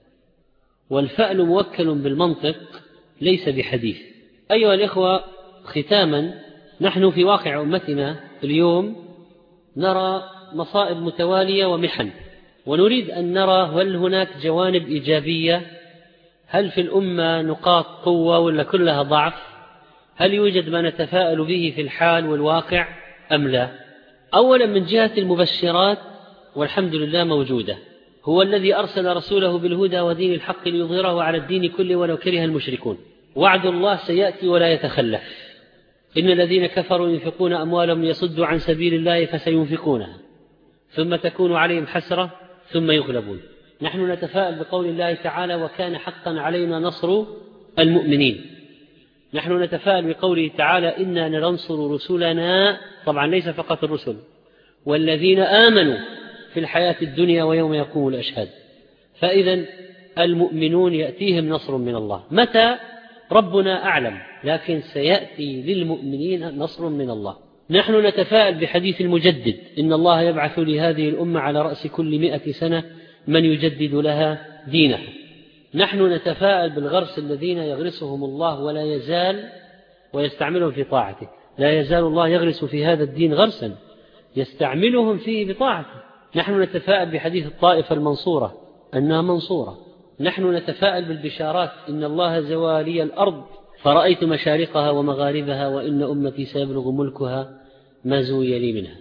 والفأل موكل بالمنطق ليس بحديث. أيها الإخوة، ختاما، نحن في واقع أمتنا اليوم نرى مصائب متوالية ومحن، ونريد أن نرى هل هناك جوانب إيجابية، هل في الأمة نقاط قوة ولا كلها ضعف، هل يوجد ما نتفاءل به في الحال والواقع أم لا. أولا من جهة المبشرات والحمد لله موجودة، هو الذي أرسل رسوله بالهدى ودين الحق ليظهره على الدين كله ولو كره المشركون. وعد الله سيأتي ولا يتخلف، إن الذين كفروا ينفقون أموالهم ليصدوا عن سبيل الله فسينفقونها ثم تكون عليهم حسرة ثم يغلبون. نحن نتفاءل بقول الله تعالى وكان حقا علينا نصر المؤمنين. نحن نتفاءل بقوله تعالى إنا لننصر رسلنا، طبعا ليس فقط الرسل، والذين آمنوا في الحياة الدنيا ويوم يقوم الأشهاد. فإذا المؤمنون يأتيهم نصر من الله، متى ربنا أعلم، لكن سيأتي للمؤمنين نصر من الله. نحن نتفاءل بحديث المجدد إن الله يبعث لهذه الأمة على رأس كل مئة سنة من يجدد لها دينها. نحن نتفاءل بالغرس الذين يغرسهم الله ولا يزال ويستعملهم في طاعته، لا يزال الله يغرس في هذا الدين غرسا يستعملهم فيه بطاعته. نحن نتفاءل بحديث الطائفة المنصورة أنها منصورة. نحن نتفاءل بالبشارات إن الله زوالي الأرض فرأيت مشارقها ومغاربها وإن أمتي سيبلغ ملكها ما زوي لي منها.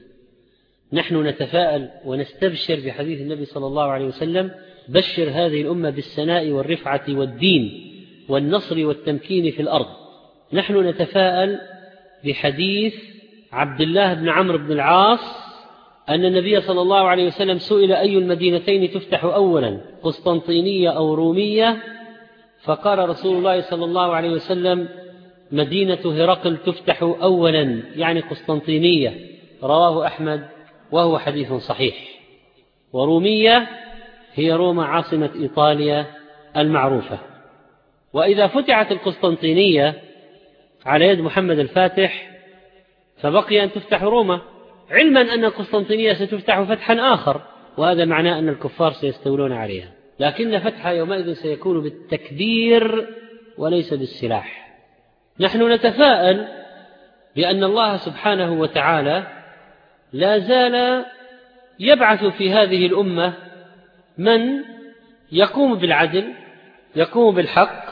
نحن نتفاءل ونستبشر بحديث النبي صلى الله عليه وسلم بشر هذه الأمة بالسناء والرفعة والدين والنصر والتمكين في الأرض. نحن نتفاءل بحديث عبد الله بن عمرو بن العاص أن النبي صلى الله عليه وسلم سئل أي المدينتين تفتح أولا قسطنطينية أو رومية، فقال رسول الله صلى الله عليه وسلم مدينة هرقل تفتح أولا يعني قسطنطينية، رواه أحمد وهو حديث صحيح. ورومية هي روما عاصمة إيطاليا المعروفة. وإذا فتحت القسطنطينية على يد محمد الفاتح فبقي أن تفتح روما، علما أن القسطنطينية ستفتح فتحا آخر، وهذا معناه أن الكفار سيستولون عليها، لكن فتحها يومئذ سيكون بالتكبير وليس بالسلاح. نحن نتفاءل بأن الله سبحانه وتعالى لا زال يبعث في هذه الأمة من يقوم بالعدل يقوم بالحق،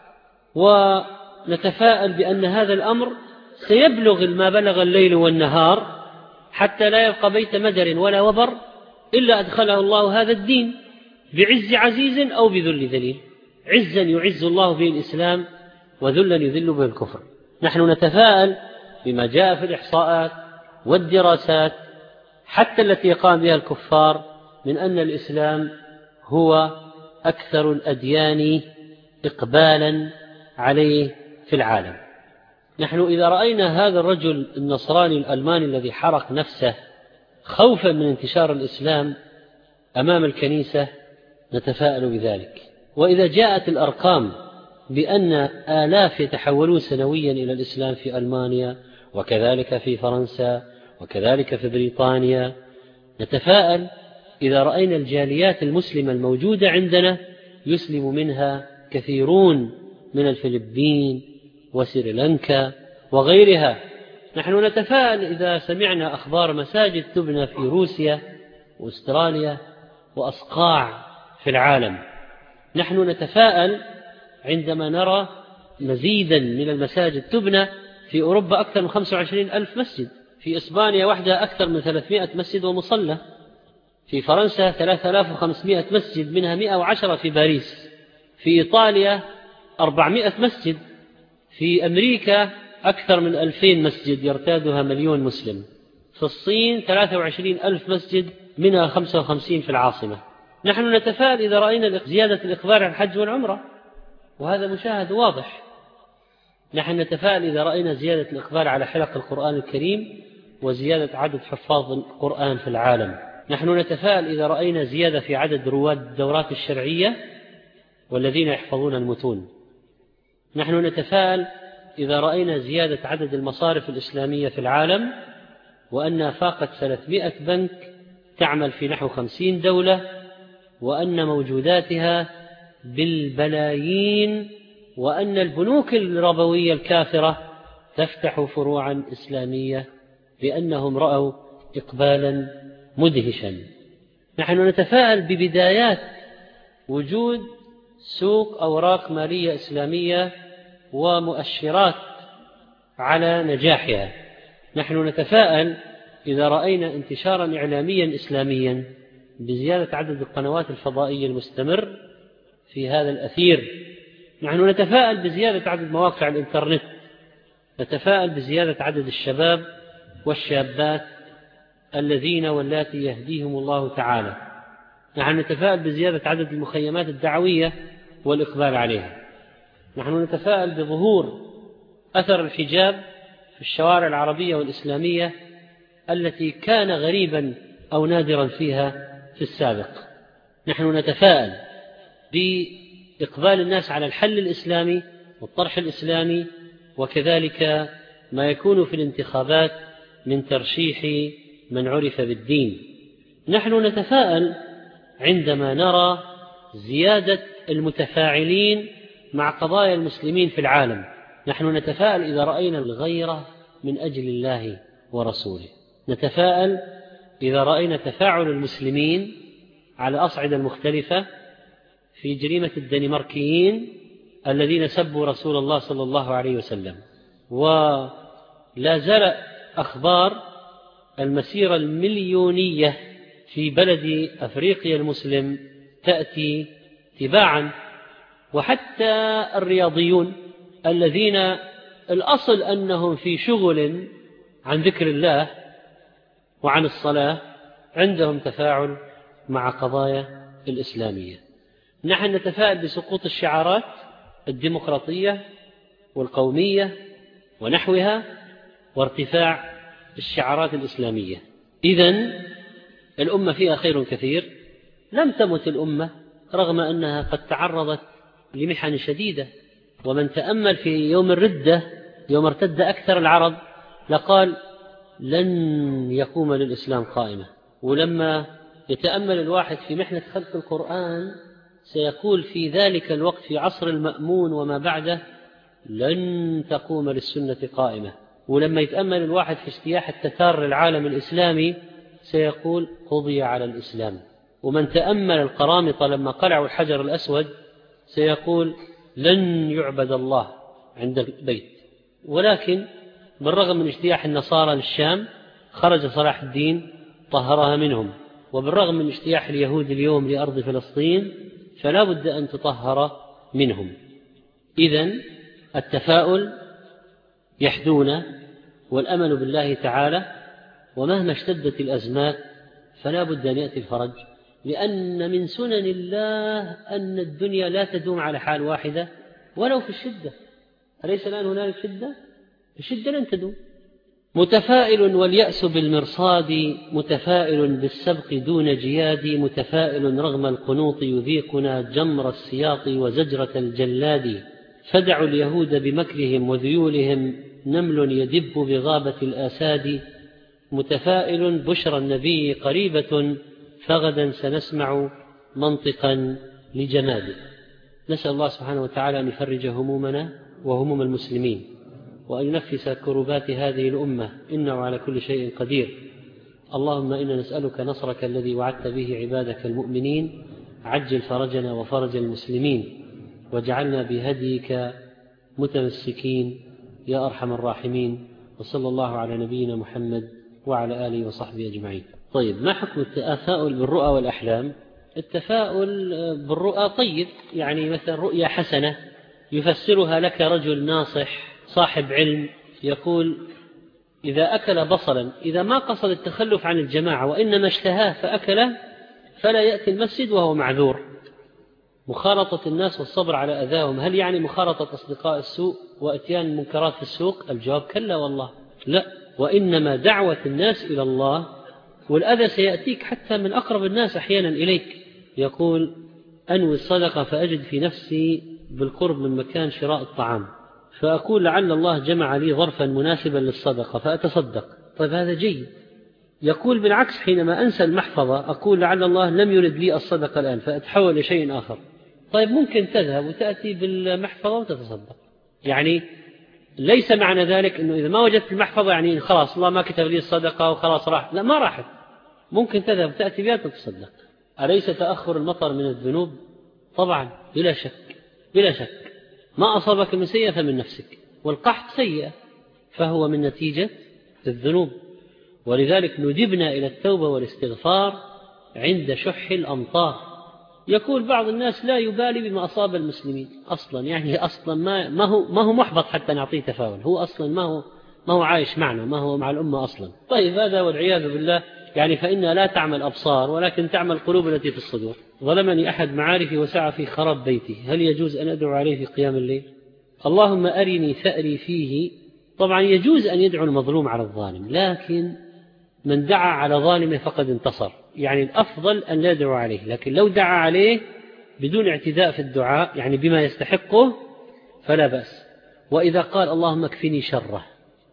ونتفاءل بأن هذا الأمر سيبلغ ما بلغ الليل والنهار حتى لا يبقى بيت مدر ولا وبر إلا أدخله الله هذا الدين بعز عزيز أو بذل ذليل، عزا يعز الله به الإسلام وذلا يذل به الكفر. نحن نتفاءل بما جاء في الإحصاءات والدراسات حتى التي قام بها الكفار من أن الإسلام هو أكثر الأديان إقبالا عليه في العالم. نحن إذا رأينا هذا الرجل النصراني الألماني الذي حرق نفسه خوفا من انتشار الإسلام أمام الكنيسة نتفاءل بذلك. وإذا جاءت الأرقام بأن آلاف يتحولون سنويا إلى الإسلام في ألمانيا وكذلك في فرنسا وكذلك في بريطانيا نتفاءل. إذا رأينا الجاليات المسلمة الموجودة عندنا يسلم منها كثيرون من الفلبين وسريلانكا وغيرها. نحن نتفاءل إذا سمعنا أخبار مساجد تبنى في روسيا وأستراليا وأصقاع في العالم. نحن نتفاءل عندما نرى مزيدا من المساجد تبنى في أوروبا، أكثر من خمسة وعشرين ألف مسجد، في إسبانيا وحدها أكثر من ثلاثمائة مسجد ومصلى، في فرنسا ثلاثة آلاف وخمسمائة مسجد منها مائة وعشرة في باريس، في إيطاليا أربعمائة مسجد، في أمريكا أكثر من ألفين مسجد يرتادها مليون مسلم، في الصين ثلاثة وعشرين ألف مسجد منها خمسة وخمسين في العاصمة. نحن نتفائل إذا رأينا زيادة الإقبال على الحج والعمرة، وهذا مشاهد واضح. نحن نتفائل إذا رأينا زيادة الإقبال على حلق القرآن الكريم وزيادة عدد حفاظ القرآن في العالم. نحن نتفائل إذا رأينا زيادة في عدد رواد الدورات الشرعية والذين يحفظون المتون. نحن نتفائل إذا رأينا زيادة عدد المصارف الإسلامية في العالم، وأنها فاقت ثلاثمائة بنك تعمل في نحو خمسين دولة، وأن موجوداتها بالبلايين، وأن البنوك الربوية الكافرة تفتح فروعا إسلامية لأنهم رأوا إقبالا مدهشا. نحن نتفائل ببدايات وجود سوق أوراق مالية إسلامية ومؤشرات على نجاحها. نحن نتفائل إذا رأينا انتشارا إعلاميا إسلاميا بزيادة عدد القنوات الفضائية المستمر في هذا الأثير. نحن نتفائل بزيادة عدد مواقع الإنترنت، نتفائل بزيادة عدد الشباب والشابات الذين واللاتي يهديهم الله تعالى. نحن نتفائل بزيادة عدد المخيمات الدعوية والإقبال عليها. نحن نتفائل بظهور أثر الحجاب في الشوارع العربية والإسلامية التي كان غريبا أو نادرا فيها في السابق. نحن نتفائل بإقبال الناس على الحل الإسلامي والطرح الإسلامي، وكذلك ما يكون في الانتخابات من ترشيح من عرف بالدين. نحن نتفائل عندما نرى زيادة المتفاعلين مع قضايا المسلمين في العالم. نحن نتفائل إذا رأينا الغيرة من أجل الله ورسوله. نتفائل إذا رأينا تفاعل المسلمين على الأصعدة المختلفة في جريمة الدنماركيين الذين سبوا رسول الله صلى الله عليه وسلم. ولا زال أخبار المسيرة المليونية في بلد أفريقيا المسلم تأتي تباعا، وحتى الرياضيون الذين الأصل أنهم في شغل عن ذكر الله وعن الصلاة عندهم تفاعل مع قضايا الإسلامية. نحن نتفائل بسقوط الشعارات الديمقراطية والقومية ونحوها وارتفاع الشعارات الإسلامية. إذن الأمة فيها خير كثير. لم تمت الأمة رغم أنها قد تعرضت لمحن شديدة. ومن تأمل في يوم الردة، يوم ارتد أكثر العرب، لقال لن يقوم للإسلام قائمة. ولما يتأمل الواحد في محنة خلق القرآن سيقول في ذلك الوقت في عصر المأمون وما بعده لن تقوم للسنة قائمة. ولما يتأمل الواحد في اجتياح التتار للعالم الإسلامي سيقول قضي على الإسلام. ومن تأمل القرامطة لما قلعوا الحجر الأسود سيقول لن يعبد الله عند البيت. ولكن بالرغم من اجتياح النصارى للشام خرج صلاح الدين طهرها منهم، وبالرغم من اجتياح اليهود اليوم لأرض فلسطين فلا بد أن تطهر منهم. إذن التفاؤل يحدونا والأمل بالله تعالى، ومهما اشتدت الأزمات فلا بد أن يأتي الفرج، لأن من سنن الله أن الدنيا لا تدوم على حال واحدة ولو في الشدة. أليس الآن هنالك شدة؟ الشدة لن تدوم. متفائل واليأس بالمرصاد، متفائل بالسبق دون جياد، متفائل رغم القنوط يذيقنا جمر السياط وزجرة الجلاد. فدعوا اليهود بمكرهم وذيولهم، نمل يدب بغابة الآساد. متفائل بشرى النبي قريبة، فغدا سنسمع منطقا لجماده. نسأل الله سبحانه وتعالى أن يفرج همومنا وهموم المسلمين، وأن ينفس كربات هذه الأمة، إنه على كل شيء قدير. اللهم إنا نسألك نصرك الذي وعدت به عبادك المؤمنين، عجل فرجنا وفرج المسلمين، واجعلنا بهديك متمسكين يا أرحم الراحمين. وصلى الله على نبينا محمد وعلى آله وصحبه أجمعين. طيب، ما حكم التفاؤل بالرؤى والأحلام؟ التفاؤل بالرؤى طيب، يعني مثلا رؤيا حسنة يفسرها لك رجل ناصح صاحب علم، يقول إذا أكل بصلا إذا ما قصد التخلف عن الجماعة وإنما اشتهاه فأكله فلا يأتي المسجد وهو معذور. مخالطة الناس والصبر على أذاهم، هل يعني مخالطة أصدقاء السوء وأتيان المنكرات في السوق؟ الجواب كلا والله لا، وإنما دعوة الناس إلى الله، والأذى سيأتيك حتى من أقرب الناس أحيانا إليك. يقول أنوي الصدقة فأجد في نفسي بالقرب من مكان شراء الطعام فأقول لعل الله جمع لي ظرفا مناسبا للصدقة فأتصدق. طيب هذا جيد. يقول بالعكس حينما أنسى المحفظة أقول لعل الله لم يرد لي الصدقة الآن فأتحول لشيء آخر. طيب ممكن تذهب وتأتي بالمحفظة وتتصدق، يعني ليس معنى ذلك أنه إذا ما وجدت المحفظة يعني خلاص الله ما كتب لي الصدقة وخلاص راح، لا ما راحت، ممكن تذهب وتأتي بها وتتصدق. أليس تأخر المطر من الذنوب؟ طبعا بلا شك بلا شك، ما أصابك من سيئة فمن نفسك، والقحط سيئة فهو من نتيجة الذنوب، ولذلك ندبنا إلى التوبة والاستغفار عند شح الأمطار. يقول بعض الناس لا يبالي بما أصاب المسلمين أصلا، يعني أصلا ما, ما, هو, ما هو محبط حتى نعطيه تفاؤل، هو أصلا ما هو, ما هو عايش معنا، ما هو مع الأمة أصلا. طيب هذا والعياذ بالله، يعني فإنها لا تعمل أبصار ولكن تعمل قلوب التي في الصدور. ظلمني أحد معارفي وسعى في خراب بيتي، هل يجوز أن أدعو عليه في قيام الليل؟ اللهم أرني ثأري فيه. طبعا يجوز أن يدعو المظلوم على الظالم، لكن من دعا على ظالمه فقد انتصر، يعني الأفضل أن لا يدعو عليه، لكن لو دعا عليه بدون اعتداء في الدعاء يعني بما يستحقه فلا بأس. وإذا قال اللهم اكفني شره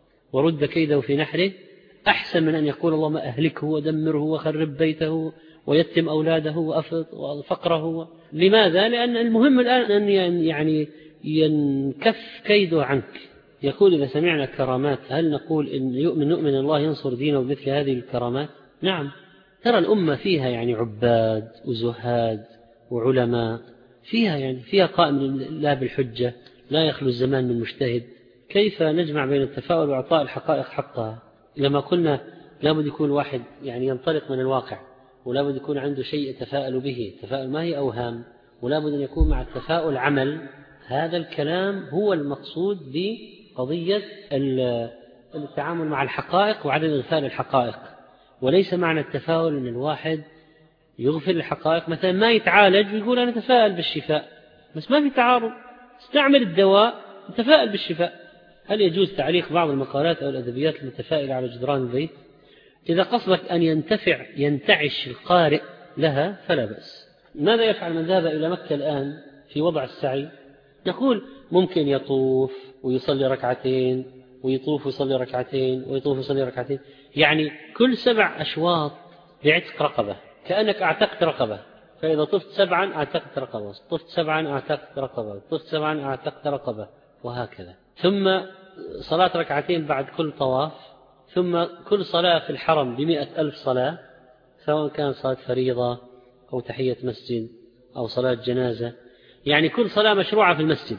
ورد كيده في نحره أحسن من أن يقول اللهم أهلكه ودمره وخرب بيته ويتم أولاده وأفض وفقره. لماذا؟ لأن المهم الآن أن يعني ينكف كيده عنك. يقول إذا سمعنا كرامات هل نقول إن يؤمن نؤمن الله ينصر دينه بمثل هذه الكرامات؟ نعم، ترى الأمة فيها يعني عباد وزهاد وعلماء، فيها يعني فيها قائم لا بالحجة، لا يخلو الزمان من مجتهد. كيف نجمع بين التفاؤل وإعطاء الحقائق حقها؟ لما قلنا لابد يكون واحد يعني ينطلق من الواقع، ولابد يكون عنده شيء يتفاءل به، تفاؤل ما هي أوهام، ولابد أن يكون مع التفاؤل عمل. هذا الكلام هو المقصود بقضية التعامل مع الحقائق وعدم إغفال الحقائق، وليس معنى التفاؤل أن الواحد يغفل الحقائق، مثلا ما يتعالج ويقول أنا أتفائل بالشفاء، بس ما في تعارض، استعمل الدواء وتفائل بالشفاء. هل يجوز تعليق بعض المقالات أو الأدبيات المتفائلة على جدران البيت؟ إذا قصدك أن ينتفع ينتعش القارئ لها فلا بأس. ماذا يفعل من ذهب إلى مكة الآن في وضع السعي؟ نقول ممكن يطوف ويصلي ركعتين ويطوف ويصلي ركعتين ويطوف ويصلي ركعتين، يعني كل سبع أشواط بعتق رقبة، كأنك أعتقت رقبة، فإذا طفت سبعا أعتقت رقبة، طفت سبعا أعتقت رقبة، طفت سبعا أعتقت رقبة، وهكذا. ثم صلاة ركعتين بعد كل طواف، ثم كل صلاة في الحرم بمئة ألف صلاة، سواء كان صلاة فريضة أو تحية مسجد أو صلاة جنازة، يعني كل صلاة مشروعة في المسجد.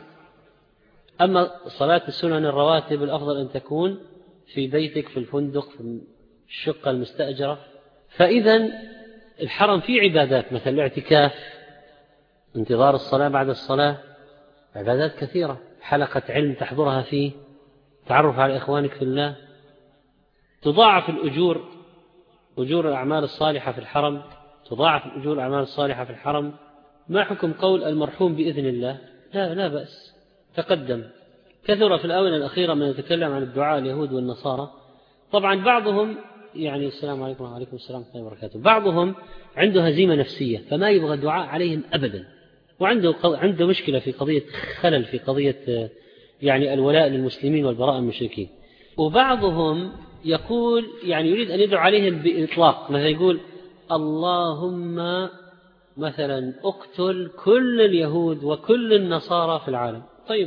أما صلاة السنن الرواتب الأفضل أن تكون في بيتك في الفندق في الشقة المستأجرة. فإذا الحرم فيه عبادات مثل الاعتكاف، انتظار الصلاة بعد الصلاة، عبادات كثيرة، حلقة علم تحضرها فيه، تعرف على إخوانك في الله، تضاعف الأجور، أجور الأعمال الصالحة في الحرم، تضاعف الأجور الأعمال الصالحة في الحرم. ما حكم قول المرحوم بإذن الله؟ لا لا بأس، تقدم. كثر في الآونة الأخيرة من يتكلم عن الدعاء اليهود والنصارى. طبعا بعضهم يعني السلام عليكم وعليكم السلام ورحمة الله وبركاته، بعضهم عنده هزيمة نفسية فما يبغى الدعاء عليهم أبدا، وعنده عنده مشكلة في قضية خلل في قضية يعني الولاء للمسلمين والبراء من المشركين. وبعضهم يقول يعني يريد أن يدعو عليهم بإطلاق، مثلا يقول اللهم مثلا اقتل كل اليهود وكل النصارى في العالم. طيب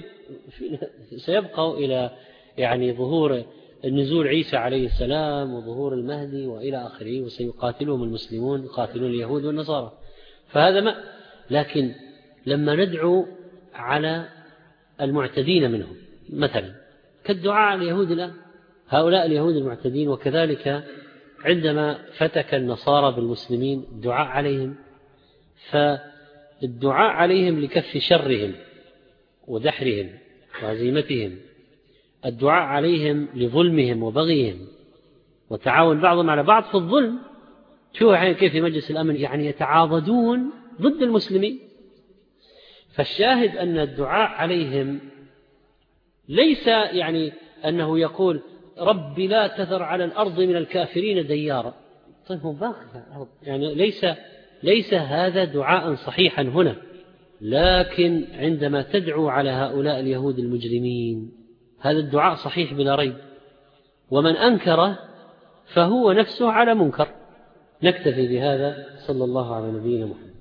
سيبقوا إلى يعني ظهور النزول عيسى عليه السلام وظهور المهدي وإلى آخره، وسيقاتلهم المسلمون يقاتلون اليهود والنصارى، فهذا ما. لكن لما ندعو على المعتدين منهم مثلا كالدعاء على اليهود الآن، هؤلاء اليهود المعتدين، وكذلك عندما فتك النصارى بالمسلمين الدعاء عليهم، فالدعاء عليهم لكف شرهم ودحرهم وهزيمتهم، الدعاء عليهم لظلمهم وبغيهم وتعاون بعضهم على بعض في الظلم. شوفوا كيف في مجلس الأمن يعني يتعاضدون ضد المسلمين. فالشاهد أن الدعاء عليهم ليس يعني أنه يقول رب لا تذر على الأرض من الكافرين ديارا، طيب هو باقي على الأرض، يعني ليس ليس هذا دعاء صحيحا هنا. لكن عندما تدعو على هؤلاء اليهود المجرمين هذا الدعاء صحيح بلا ريب، ومن أنكره فهو نفسه على منكر. نكتفي بهذا، صلى الله على نبينا محمد.